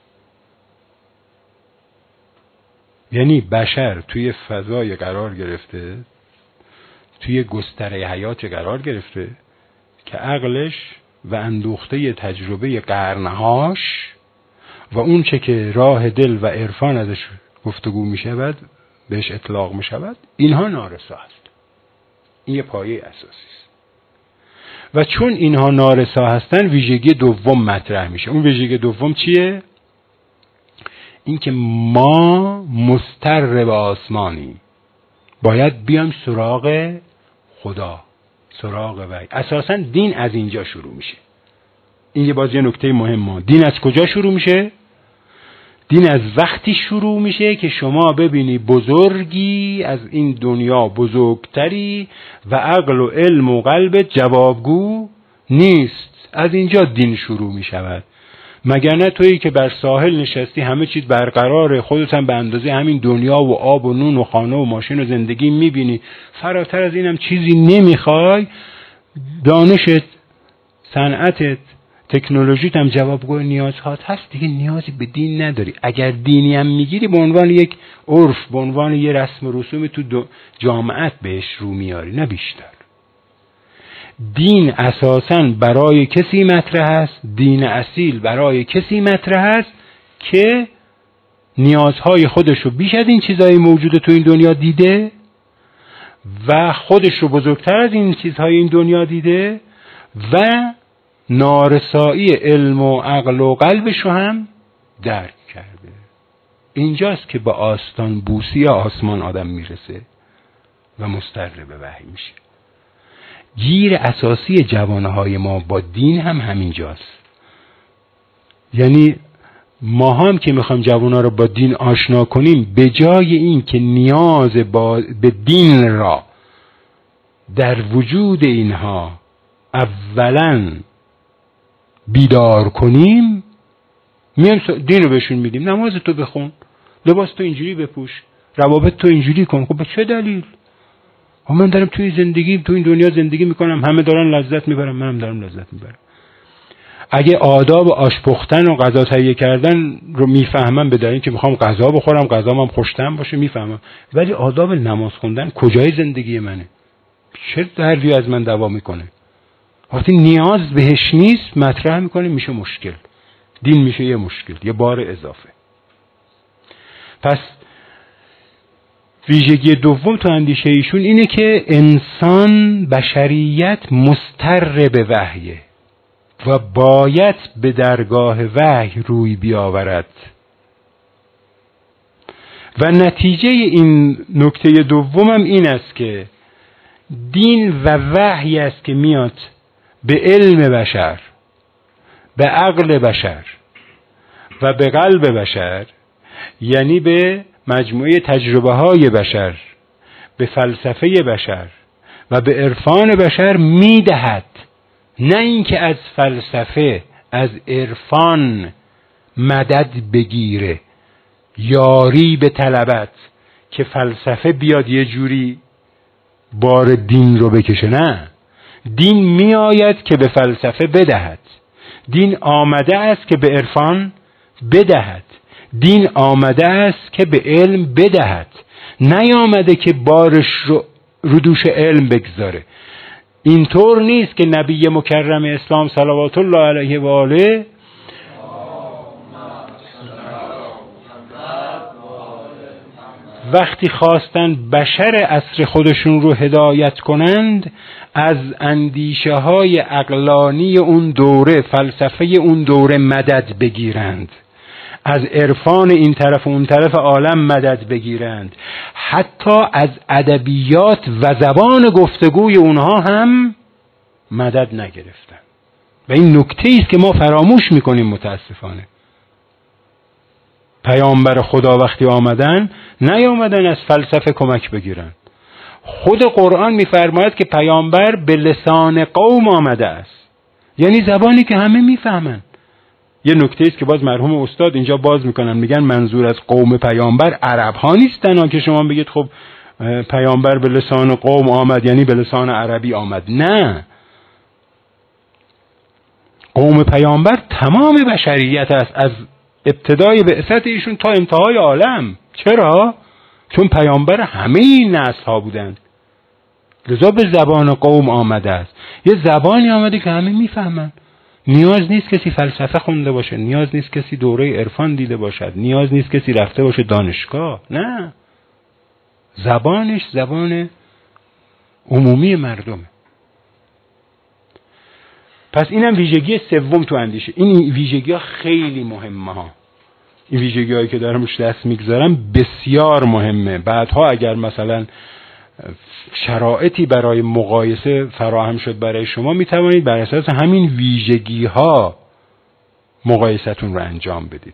یعنی بشر توی فضای قرار گرفته، توی گستره حیات قرار گرفته که عقلش و اندوخته تجربه قرنهاش و اون چه که راه دل و عرفان ازش گفتگو می شود، بهش اطلاق می شود، اینها نارسا هست. این یه پایه اساسی است. و چون اینها نارسا هستن ویژگی دوم مطرح میشه. اون ویژگی دوم چیه؟ این که ما مستر به آسمانی باید بیام سراغ خدا، سراغ وحی. اساسا دین از اینجا شروع میشه. این یه باز یه نکته مهمه. دین از کجا شروع میشه؟ دین از وقتی شروع میشه که شما ببینی بزرگی از این دنیا بزرگتری و عقل و علم و قلب جوابگو نیست. از اینجا دین شروع میشود. مگر نه تویی که بر ساحل نشستی همه چیز برقراره، خودت هم به اندازه همین دنیا و آب و نون و خانه و ماشین و زندگی میبینی، فراتر از اینم چیزی نمیخوای، دانشت، صنعتت، تکنولوژیت هم جوابگوی نیازهات هست دیگه، نیازی به دین نداری. اگر دینی هم میگیری به عنوان یک عرف، به عنوان یک رسم و رسوم تو جامعت بهش رو میاری، نه بیشتر. دین اساساً برای کسی مطرح است، دین اصیل برای کسی مطرح است که نیازهای خودش رو بیش از این چیزهای موجود تو این دنیا دیده و خودش رو بزرگتر از این چیزهای این دنیا دیده و نارسایی علم و عقل و قلبش رو هم درک کرده. اینجاست که با آستان بوسی آسمان آدم میرسه و مستر به وحی میشه. گیر اساسی جوانهای ما با دین هم همینجاست. یعنی ما هم که میخوایم جوانها رو با دین آشنا کنیم، به جای این که نیاز با به دین را در وجود اینها اولاً بیدار کنیم، میایم دین رو بهشون میدیم. نماز تو بخون، لباس تو اینجوری بپوش، روابط تو اینجوری کن. خب به چه دلیل؟ من دارم توی زندگی تو این دنیا زندگی میکنم، همه دارن لذت میبرن، منم دارم لذت میبرم. اگه آداب آش پختن و غذا تهیه کردن رو میفهمم، به دلیل که میخوام غذا بخورم، غذام هم خوش‌طعم باشه، میفهمم. ولی آداب نماز خوندن کجای زندگی منه؟ چه دردی از من دوا میکنه؟ وقتی نیاز بهش نیست مطرح میکنه، میشه مشکل. دین میشه یه مشکل، یه بار اضافه. پس ویژگی دوم تو اندیشه ایشون اینه که انسان، بشریت مستر به وحیه و باید به درگاه وحی روی بیاورد و نتیجه این نکته دومم این است که دین و وحی است که میاد به علم بشر، به عقل بشر و به قلب بشر، یعنی به مجموعه تجربه های بشر، به فلسفه بشر و به عرفان بشر میدهد. نه اینکه از فلسفه، از عرفان مدد بگیره، یاری به طلبت که فلسفه بیاد یه جوری بار دین رو بکشه. نه، دین می آید که به فلسفه بدهد، دین آمده است که به عرفان بدهد، دین آمده است که به علم بدهد، نیامده که بارش رو رو دوش علم بگذاره. اینطور نیست که نبی مکرم اسلام صلوات الله علیه و آله وقتی خواستن بشر عصر خودشون رو هدایت کنند، از اندیشه های عقلانی اون دوره، فلسفه اون دوره مدد بگیرند، از عرفان این طرف و اون طرف عالم مدد بگیرند، حتی از ادبیات و زبان گفتگوی اونها هم مدد نگرفتن. و این نکته است که ما فراموش میکنیم متاسفانه. پیامبر خدا وقتی آمدن، نیامدن از فلسفه کمک بگیرن. خود قرآن میفرماید که پیامبر به لسان قوم آمده است، یعنی زبانی که همه میفهمن. یه نکته است که باز مرحوم استاد اینجا باز میکنن، میگن منظور از قوم پیامبر عرب ها نیستن که شما بگید خب پیامبر به لسان قوم آمد یعنی به لسان عربی آمد. نه، قوم پیامبر تمام بشریت است، از ابتدای بعثت ایشون تا انتهای عالم. چرا؟ چون پیامبر همه این نسل ها بودند، لذا به زبان قوم آمده است. یه زبانی آمده که همه میفهمن. نیاز نیست کسی فلسفه خونده باشه، نیاز نیست کسی دوره عرفان دیده باشد، نیاز نیست کسی رفته باشه دانشگاه. نه، زبانش زبان عمومی مردمه. پس اینم ویژگی سوم تو اندیشه. این ویژگی ها خیلی مهمه ها. این ویژگی هایی که دارم روش دست میگذارم بسیار مهمه. بعدها اگر مثلا شرایطی برای مقایسه فراهم شد برای شما، میتوانید بر اساس همین ویژگی ها مقایستون رو انجام بدید.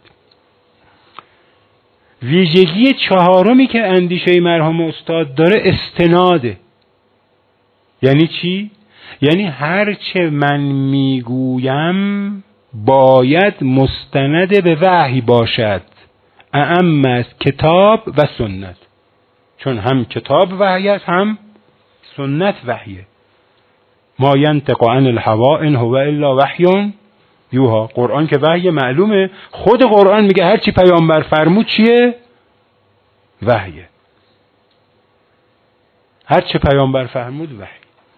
ویژگی چهارمی که اندیشه مرحوم استاد داره استناده. یعنی چی؟ یعنی هرچه من میگویم باید مستند به وحی باشد، اعم از کتاب و سنت. چون هم کتاب وحی است هم سنت وحیه. ما ینطق عن الهوا ان هو الا وحی یوها. قرآن که وحی معلومه، خود قرآن میگه هر چی پیامبر فرمود چیه؟ وحیه. هر چی پیامبر فرمود وحی.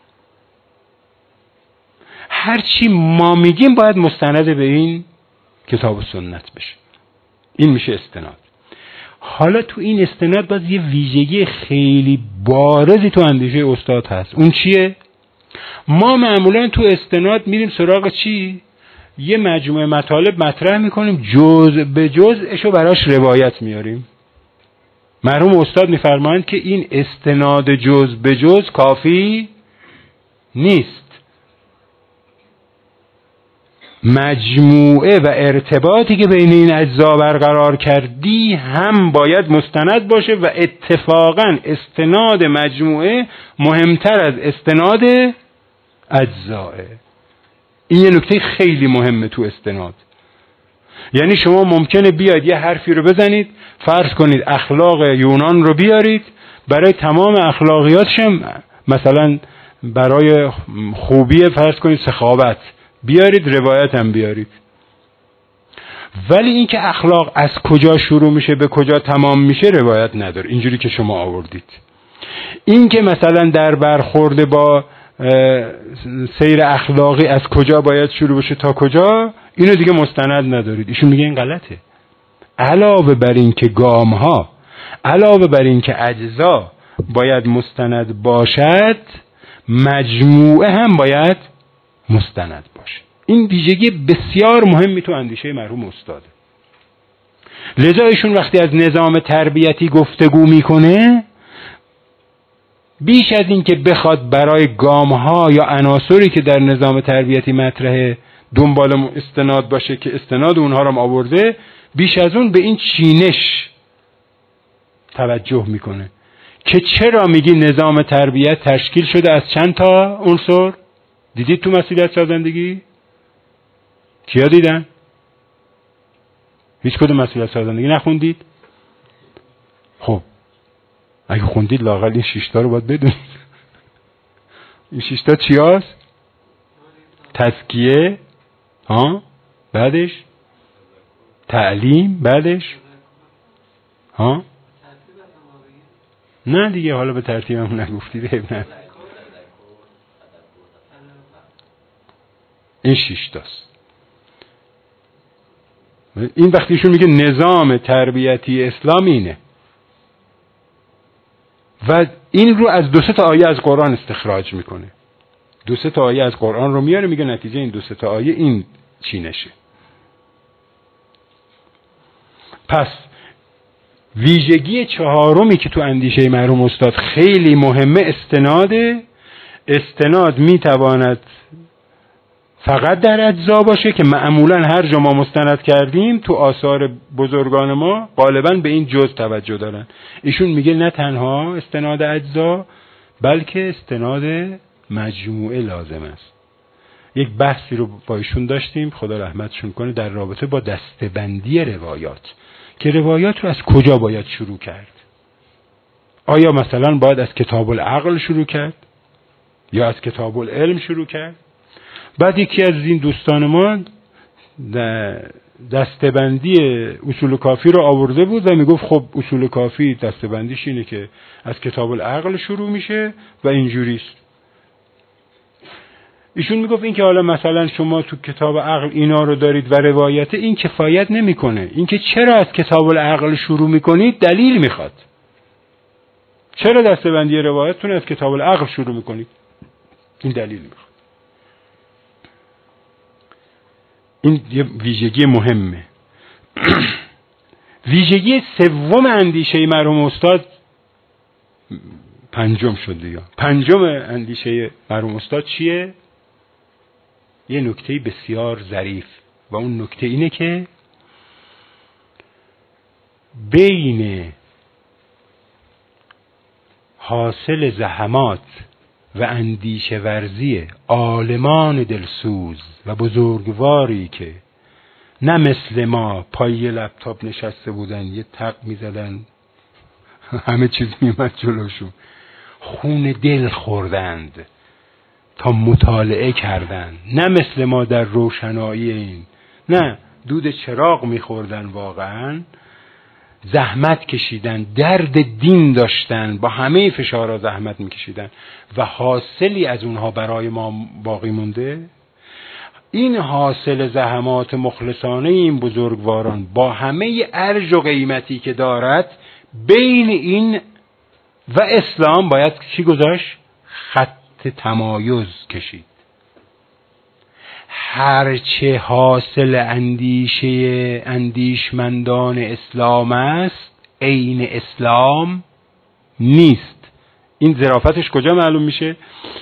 هر چی ما میگیم باید مستند به این کتاب و سنت بشه. این میشه استناد. حالا تو این استناد باز یه ویژگی خیلی بارزی تو اندیشه استاد هست. اون چیه؟ ما معمولا تو استناد میریم سراغ چی؟ یه مجموعه مطالب مطرح میکنیم، جزء به جزءشو براش روایت میاریم. مرحوم استاد میفرمایند که این استناد جزء به جزء کافی نیست. مجموعه و ارتباطی که بین این اجزا برقرار کردی هم باید مستند باشه و اتفاقا استناد مجموعه مهمتر از استناد اجزاه. این یه نکته خیلی مهمه تو استناد. یعنی شما ممکنه بیاید یه حرفی رو بزنید، فرض کنید اخلاق یونان رو بیارید، برای تمام اخلاقیاتش هم مثلا برای خوبی فرض کنید سخاوت بیارید، روایت هم بیارید. ولی این که اخلاق از کجا شروع میشه به کجا تمام میشه روایت نداره، اینجوری که شما آوردید. این که مثلا در برخورد با سیر اخلاقی از کجا باید شروع بشه تا کجا، اینو دیگه مستند ندارید. ایشون میگه این غلطه. علاوه بر این که گام ها، علاوه بر این که اجزا باید مستند باشد، مجموعه هم باید مستند باشه. این ویژگی بسیار مهمی تو اندیشه مرحوم استاده. لذا ایشون وقتی از نظام تربیتی گفتگو میکنه، بیش از این که بخواد برای گامها یا عناصری که در نظام تربیتی مطرحه دنبال استناد باشه که استناد اونها رو هم آورده، بیش از اون به این چینش توجه میکنه که چرا میگی نظام تربیت تشکیل شده از چند تا عنصر؟ دیدید تو مسئولیت سازندگی؟ کیا دیدن؟ هیچ کدوم مسئولیت سازندگی نخوندید؟ خب اگه خوندید لااقل این شیشتا رو باید بدونید. این شیشتا چی هست؟ تزکیه، ها؟ بعدش تعلیم، بعدش ها؟ نه دیگه، حالا به ترتیب هم نگفتید. نه این شیشتاست. این وقتیشون میگه نظام تربیتی اسلام اینه و این رو از دو سه تا آیه از قرآن استخراج میکنه. دو سه تا آیه از قرآن رو میاره، میگه نتیجه این دو سه تا آیه این چینشه. پس ویژگی چهارمی که تو اندیشه مرحوم استاد خیلی مهمه استناده. استناد میتواند فقط در اجزا باشه که معمولا هر جا ما مستند کردیم تو آثار بزرگان ما غالبا به این جزء توجه دارن. ایشون میگه نه تنها استناد اجزا بلکه استناد مجموعه لازم است. یک بحثی رو با ایشون داشتیم، خدا رحمتشون کنه، در رابطه با دسته‌بندی روایات، که روایات رو از کجا باید شروع کرد. آیا مثلا باید از کتاب العقل شروع کرد یا از کتاب العلم شروع کرد؟ بعد یکی از این دوستان ما دسته‌بندی اصول کافی رو آورده بود و میگفت خب اصول کافی دسته‌بندیش اینه که از کتاب العقل شروع میشه و اینجوریست. ایشون میگفت این که حالا مثلا شما تو کتاب عقل اینا رو دارید و روایت، این کفایت نمیکنه. این که چرا از کتاب العقل شروع میکنید دلیل میخواد. چرا دسته‌بندی روایتتون از کتاب العقل شروع میکنید؟ این دلیل میخواد. این یه ویژگی مهمه. ویژگی سوم اندیشه مرحوم استاد پنجم شد یا پنجم اندیشه مرحوم استاد چیه؟ یه نکته بسیار ظریف و اون نکته اینه که بین حاصل زحمات و اندیشه ورزی عالمان دلسوز و بزرگواری که نه مثل ما پای لپتاپ نشسته بودن یه تق میزدن همه چیز میمد جلوشون، خون دل خوردند تا مطالعه کردن، نه مثل ما در روشنایی این، نه دود چراغ میخوردن، واقعا زحمت کشیدن، درد دین داشتن، با همه فشارها زحمت میکشیدن و حاصلی از اونها برای ما باقی مونده. این حاصل زحمات مخلصانه این بزرگواران با همه ارج و قیمتی که دارد، بین این و اسلام باید چی گذاشت؟ خط تمایز کشید. هرچه حاصل اندیشه اندیشمندان اسلام است عین اسلام نیست. این ظرافتش کجا معلوم میشه؟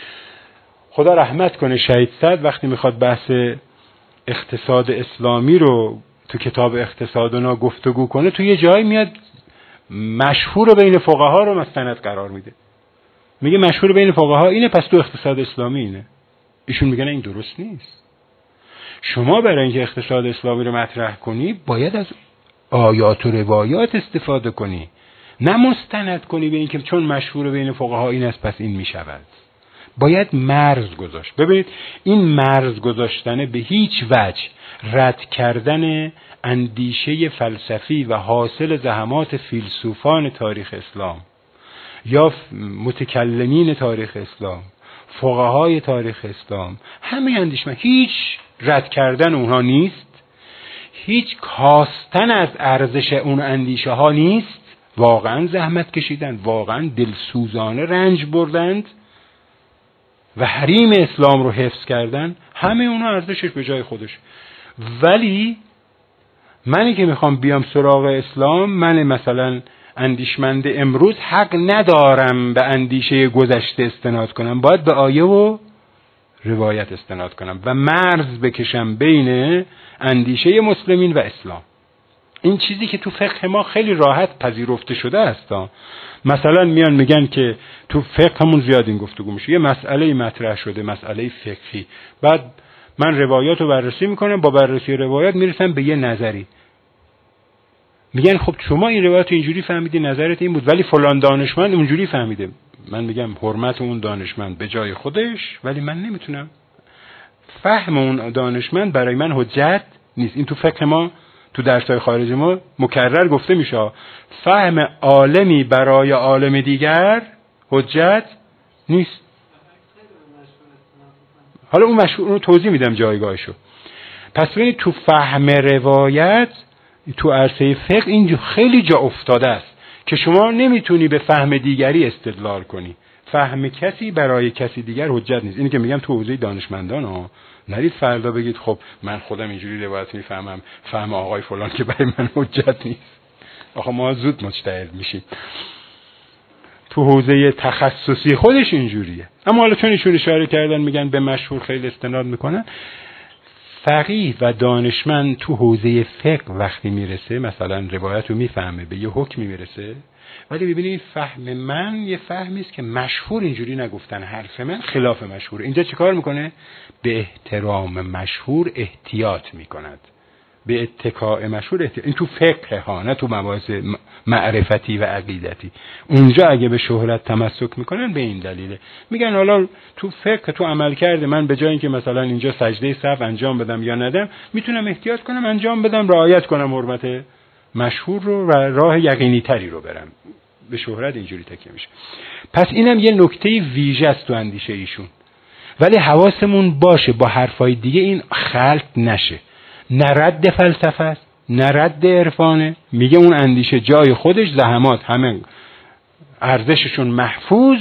خدا رحمت کنه شهید صدر وقتی میخواد بحث اقتصاد اسلامی رو تو کتاب اقتصادنا گفتگو کنه، تو یه جایی میاد مشهور بین فقها رو مستند قرار میده. میگه مشهور بین فقها اینه، پس تو اقتصاد اسلامی اینه. ایشون میگن این درست نیست. شما برای اینکه اقتصاد اسلامی رو مطرح کنی باید از آیات و روایات استفاده کنی، نه مستند کنی به اینکه چون مشهور بین فقها این است پس این میشود. باید مرز گذاشت. ببینید این مرز گذاشتن به هیچ وجه رد کردن اندیشه فلسفی و حاصل زحمات فیلسوفان تاریخ اسلام یا متکلمین تاریخ اسلام، فقهای تاریخ اسلام، همه اندیشمند، هیچ رد کردن اونها نیست، هیچ کاستن از ارزش اون اندیشه ها نیست. واقعا زحمت کشیدن، واقعا دلسوزانه رنج بردند و حریم اسلام رو حفظ کردن، همه اونها ارزشش به جای خودش. ولی منی که میخوام بیام سراغ اسلام، من مثلا اندیشمند امروز حق ندارم به اندیشه گذشته استناد کنم، باید به آیه و روایت استناد کنم و مرز بکشم بین اندیشه مسلمین و اسلام. این چیزی که تو فقه ما خیلی راحت پذیرفته شده است. مثلا میان میگن که تو فقه همون زیاد این گفتگو میشه، یه مسئله مطرح شده، مسئله فقهی، بعد من روایات رو بررسی میکنم، با بررسی روایات میرسم به یه نظری. میگن خب شما این روایت رو اینجوری فهمیدی، نظرت این بود، ولی فلان دانشمند اونجوری فهمیده. من میگم حرمت اون دانشمند به جای خودش، ولی من نمیتونم، فهم اون دانشمند برای من حجت نیست. این تو فقه ما، تو درس‌های خارجی ما مکرر گفته میشه، فهم عالمی برای عالم دیگر حجت نیست. حالا اون مشهور رو توضیح میدم جایگاهشو. پس ببینید تو فهم روایت تو عرصه فقه این خیلی جا افتاده است که شما نمیتونی به فهم دیگری استدلال کنی. فهم کسی برای کسی دیگر حجت نیست. اینی که میگم تو حوزه دانشمندان ها، نرید فردا بگید خب من خودم اینجوری روایت میفهمم، فهم آقای فلان که برای من حجت نیست. آخه ما زود مجتهد میشیم. تو حوزه تخصصی خودش اینجوریه. اما حالا چون ایشون اشاره کردن میگن به مشهور خیلی استناد میکنن، فقیه و دانشمند تو حوزه فقه وقتی میرسه مثلا روایت رو میفهمه، به یه حکمی میرسه، ولی ببینید فهم من یه فهمی است که مشهور اینجوری نگفتن، حرف من خلاف مشهور. اینجا چه کار میکنه؟ به احترام مشهور احتیاط میکند، به اتکاء مشهور احتیاط. این تو فقه ها، نه تو مباحث معرفتی و عقیدتی. اونجا اگه به شهرت تمسک میکنن به این دلیله. میگن حالا تو فقه، تو عمل کرده من به جای اینکه مثلا اینجا سجده سهو انجام بدم یا ندم، میتونم احتیاط کنم انجام بدم، رعایت کنم حرمت مشهور رو و راه یقینی تری رو برم. به شهرت اینجوری تکیه میشه. پس اینم یه نکته ویژه است تو اندیشه ایشون. ولی حواسمون باشه با حرفای دیگه این خلط نشه. نه رد فلسفه است، نه رد عرفانه. میگه اون اندیشه جای خودش، زحمات همه ارزششون محفوظ،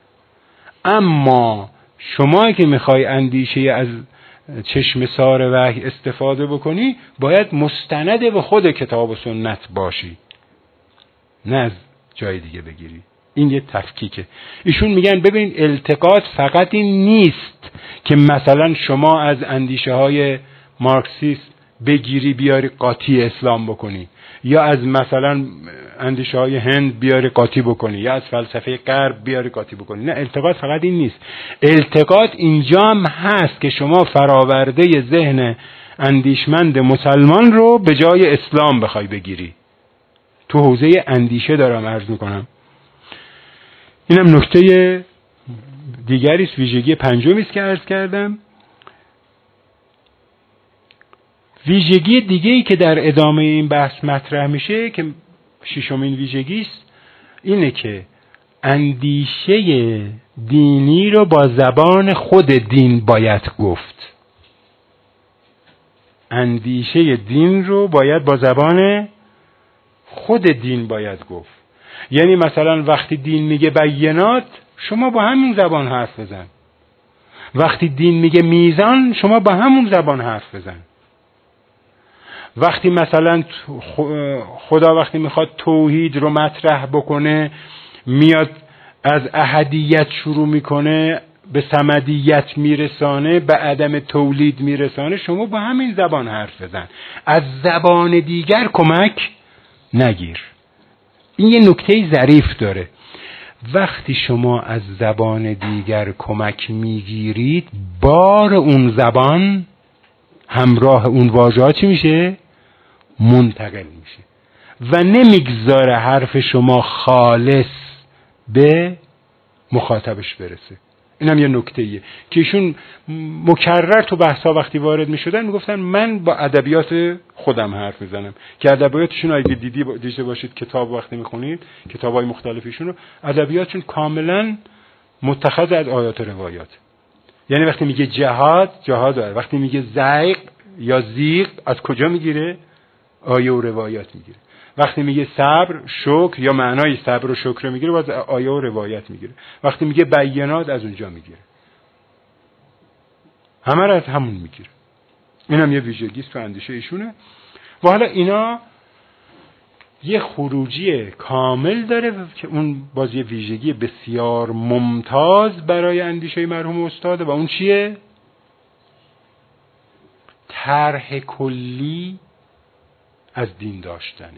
اما شما که میخوای اندیشه از چشم سار وحی استفاده بکنی باید مستند به خود کتاب و سنت باشی، نه از جای دیگه بگیری. این یه تفکیکه. ایشون میگن ببین التقاط فقط این نیست که مثلا شما از اندیشه های مارکسیست بگیری بیاری قاطی اسلام بکنی، یا از مثلا اندیشه های هند بیاری قاطی بکنی، یا از فلسفه غرب بیاری قاطی بکنی. نه، التقاط فقط این نیست. التقاط اینجا هم هست که شما فراورده ذهن اندیشمند مسلمان رو به جای اسلام بخوای بگیری. تو حوزه اندیشه دارم عرض میکنم. اینم نکته دیگری است، ویژگی پنجمی است که عرض کردم. ویژگی دیگه‌ای که در ادامه این بحث مطرح میشه که ششمین ویژگی است، اینه که اندیشه دینی رو با زبان خود دین باید گفت. اندیشه دین رو باید با زبان خود دین باید گفت. یعنی مثلا وقتی دین میگه بینات، شما با همین زبان حرف بزن. وقتی دین میگه میزان، شما با همون زبان حرف بزن. وقتی مثلا خدا وقتی میخواد توحید رو مطرح بکنه، میاد از احدیت شروع میکنه، به صمدیت میرسانه، به عدم تولید میرسانه، شما با همین زبان حرف بزن. از زبان دیگر کمک نگیر. این یه نکته ظریف داره. وقتی شما از زبان دیگر کمک میگیرید، بار اون زبان همراه اون واژه‌ها چی میشه؟ منتقل میشه و نمیگذاره حرف شما خالص به مخاطبش برسه. این هم یه نکته‌ایه که ایشون مکرر تو بحثا وقتی وارد میشدن میگفتن من با ادبیات خودم حرف میزنم، که ادبیاتشون اگه دیدی دیده باشید کتاب وقتی میخونید کتابای مختلفیشون رو، ادبیاتشون کاملا متخذ از آیات و روایات. یعنی وقتی میگه جهاد، جهاد داره. وقتی میگه زیغ یا زیغ، از کجا میگیره؟ آیه و روایات میگیره. وقتی میگه صبر، شکر یا معنای صبر و شکر میگیره، باز آیه و روایت میگیره. وقتی میگه بینات، از اونجا میگیره. همه را از همون میگیره. این هم یه ویژگی است تو اندیشه ایشونه. و حالا اینا یه خروجی کامل داره که اون باز یه ویژگی بسیار ممتاز برای اندیشه مرحوم استاده و اون چیه؟ طرح کلی از دین داشتنه.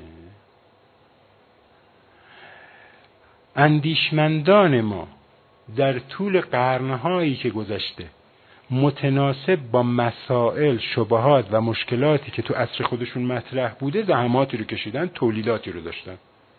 اندیشمندان ما در طول قرنهایی که گذشته متناسب با مسائل، شبهات و مشکلاتی که تو عصر خودشون مطرح بوده زحماتی رو کشیدن، تولیداتی رو داشتن.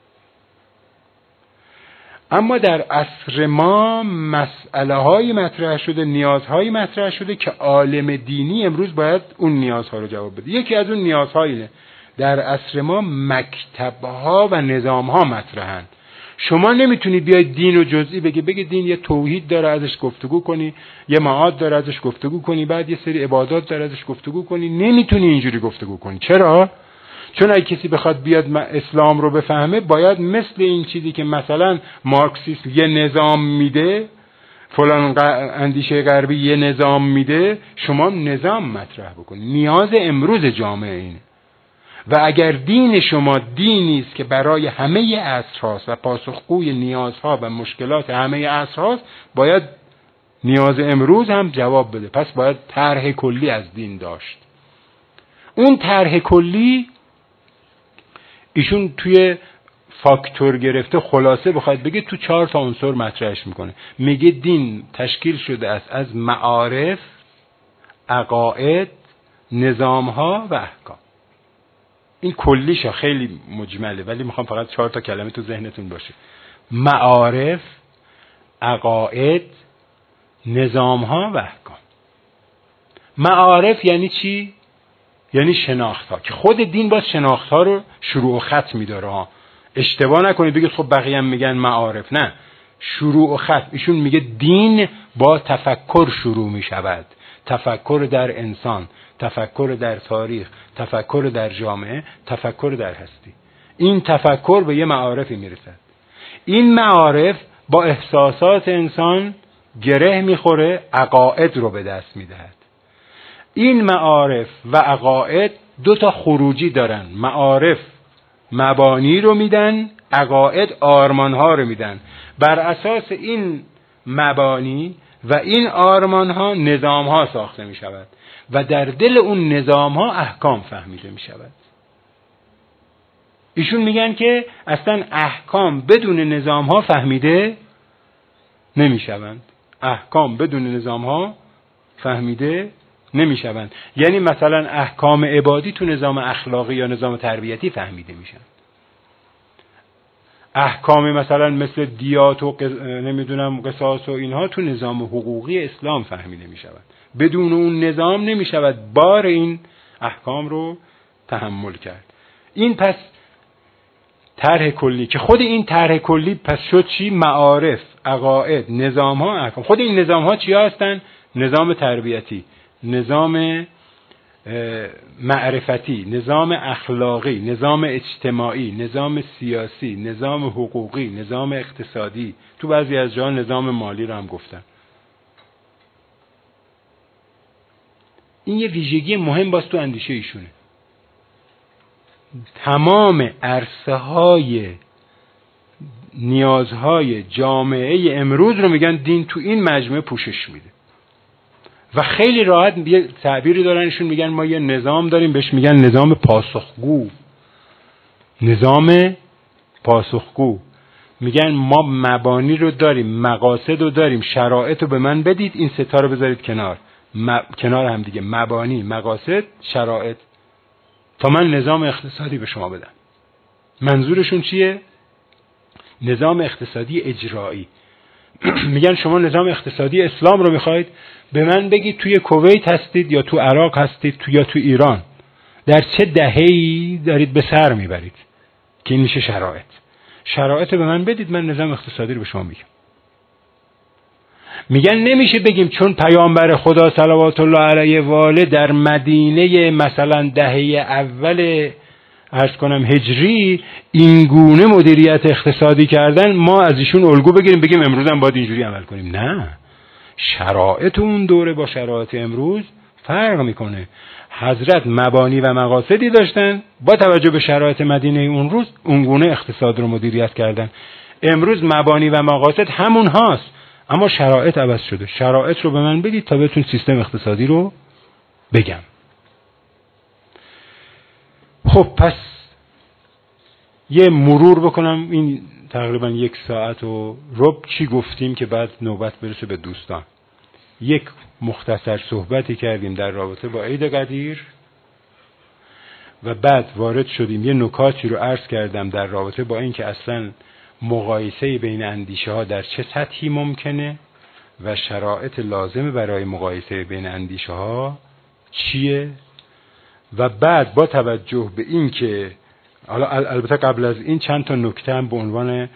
اما در عصر ما مسئله های مطرح شده، نیازهای مطرح شده که عالم دینی امروز باید اون نیازها رو جواب بده. یکی از اون نیازها اینه، در عصر ما مکتبها و نظامها مطرحن. شما نمیتونی بیای دین و جزئی بگی بگی دین یه توحید داره ازش گفتگو کنی، یه معاد داره ازش گفتگو کنی، بعد یه سری عبادات داره ازش گفتگو کنی. نمیتونی اینجوری گفتگو کنی. چرا؟ چون اگه کسی بخواد بیاد اسلام رو بفهمه، باید مثل این چیزی که مثلا مارکسیسم یه نظام میده، فلان اندیشه غربی یه نظام میده، شما نظام مطرح بکنی. نیاز امروز جامعه اینه. و اگر دین شما دینی است که برای همه عصرهاست و پاسخگوی نیازها و مشکلات همه عصرهاست، باید نیاز امروز هم جواب بده. پس باید طرح کلی از دین داشت. اون طرح کلی ایشون توی فاکتور گرفته خلاصه بخواد بگه تو چهار تا عنصر مطرحش میکنه. میگه دین تشکیل شده است از معارف، عقاید، نظامها و احکام. این کلیشه، خیلی مجمله، ولی میخوام فقط چهار تا کلمه تو ذهنتون باشه. معارف، عقاید، نظامها و احکام. معارف یعنی چی؟ یعنی شناختها، که خود دین باز شناختها رو شروع و ختم میداره ها. اشتباه نکنید بگید خب بقیه هم میگن معارف. نه، شروع و ختم. ایشون میگه دین با تفکر شروع میشود. تفکر در انسان، تفکر در تاریخ، تفکر در جامعه، تفکر در هستی. این تفکر به یه معارفی میرسد. این معارف با احساسات انسان گره میخوره، عقاید رو به دست میدهد. این معارف و عقاید دو تا خروجی دارن. معارف مبانی رو میدن، عقاید آرمانها رو میدن. بر اساس این مبانی و این آرمانها نظامها ساخته میشود و در دل اون نظامها احکام فهمیده میشود. ایشون میگن که اصلا احکام بدون نظامها فهمیده نمیشوند. احکام بدون نظامها فهمیده نمیشوند. یعنی مثلا احکام عبادی تو نظام اخلاقی یا نظام تربیتی فهمیده میشن. احکام مثلا مثل دیات و قص... نمیدونم قصاص و اینها تو نظام حقوقی اسلام فهمیده می شود. بدون اون نظام نمی شود بار این احکام رو تحمل کرد. این پس طرح کلی که خود این طرح کلی پس شد چی؟ معارف، عقاید، نظام ها، احکام. خود این نظام ها چی هستن؟ نظام تربیتی، نظام معرفتی، نظام اخلاقی، نظام اجتماعی، نظام سیاسی، نظام حقوقی، نظام اقتصادی، تو بعضی از جاها نظام مالی رو هم گفتن. این یه ویژگی مهم باز تو اندیشه ایشونه. تمام عرصه های نیازهای جامعه امروز رو میگن دین تو این مجموعه پوشش میده و خیلی راحت یه تعبیری دارنشون میگن ما یه نظام داریم بهش میگن نظام پاسخگو. نظام پاسخگو میگن ما مبانی رو داریم، مقاصد رو داریم، شرایط رو به من بدید، این ستا رو بذارید کنار م... کنار هم دیگه، مبانی، مقاصد، شرایط، تا من نظام اقتصادی به شما بدم. منظورشون چیه؟ نظام اقتصادی اجرایی. میگن شما نظام اقتصادی اسلام رو میخواید، به من بگید توی کویت هستید یا تو عراق هستید تو یا تو ایران در چه دهه‌ای دارید به سر میبرید که این میشه شرایط. شرایط به من بدید، من نظام اقتصادی رو به شما میگم. میگن نمیشه بگیم چون پیامبر خدا صلوات الله علیه و آله در مدینه مثلا دهه اول عرض کنم هجری این گونه مدیریت اقتصادی کردن ما از ایشون الگو بگیریم بگیم امروز هم باید اینجوری عمل کنیم. نه، شرایط اون دوره با شرایط امروز فرق میکنه. حضرت مبانی و مقاصدی داشتن، با توجه به شرایط مدینه اون روز اون گونه اقتصاد رو مدیریت کردن. امروز مبانی و مقاصد همون هاست، اما شرایط عوض شده. شرایط رو به من بدید تا بهتون سیستم اقتصادی رو بگم. خب پس یه مرور بکنم این تقریبا یک ساعت و ربع چی گفتیم که بعد نوبت برسه به دوستان. یک مختصر صحبتی کردیم در رابطه با عید قدیر و بعد وارد شدیم یه نکاتی رو عرض کردم در رابطه با این که اصلا مقایسه بین اندیشه ها در چه سطحی ممکنه و شرایط لازم برای مقایسه بین اندیشه ها چیه، و بعد با توجه به این که حالا البته قبل از این چند تا نکته هم به عنوان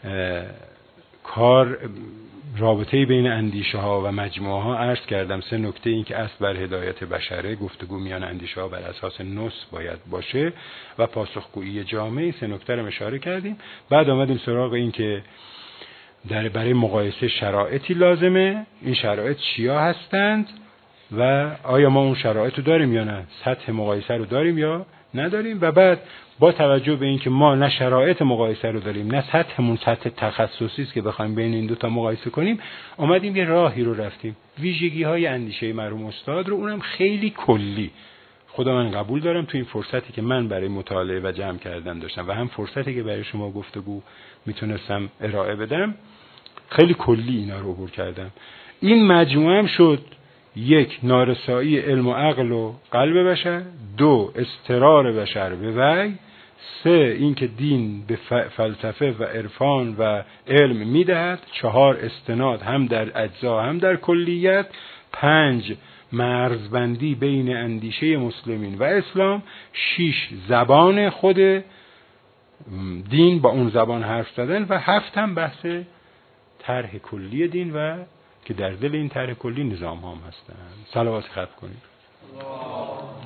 کار رابطه بین اندیشه ها و مجموعه ها عرض کردم. سه نکته: این که اصل بر هدایت بشره، گفتگو میان اندیشه ها بر اساس نص باید باشه و پاسخگویی جامعه. سه نکته رو اشاره کردیم. بعد آمدیم سراغ این که در برای مقایسه شرایطی لازمه، این شرایط چیا هستند و آیا ما اون شرایط رو داریم یا نه، سطح مقایسه رو داریم یا نداریم. و بعد با توجه به این که ما نه شرایط مقایسه رو داریم نه سطحمون سطح تخصصی است که بخوایم بین این دو تا مقایسه کنیم، اومدیم یه راهی رو رفتیم، ویژگی های اندیشه مرحوم استاد رو، اونم خیلی کلی. خدا من قبول دارم تو این فرصتی که من برای مطالعه و جمع کردن داشتم و هم فرصتی که برای شما گفتگو میتونستم ارائه بدم، خیلی کلی اینا رو عبور کردم. این مجموعه هم شد: یک، نارسایی علم و عقل و قلب بشر; دو، اضطرار بشر به وحی; سه، اینکه دین به فلسفه و عرفان و علم میدهد; چهار، استناد هم در اجزا هم در کلیت; پنج، مرزبندی بین اندیشه مسلمین و اسلام; شش، زبان خود دین با اون زبان حرف زدن; و هفت هم بحث طرح کلی دین و که در دل این طرح کلی نظام هم هستن. صلوات ختم کنید.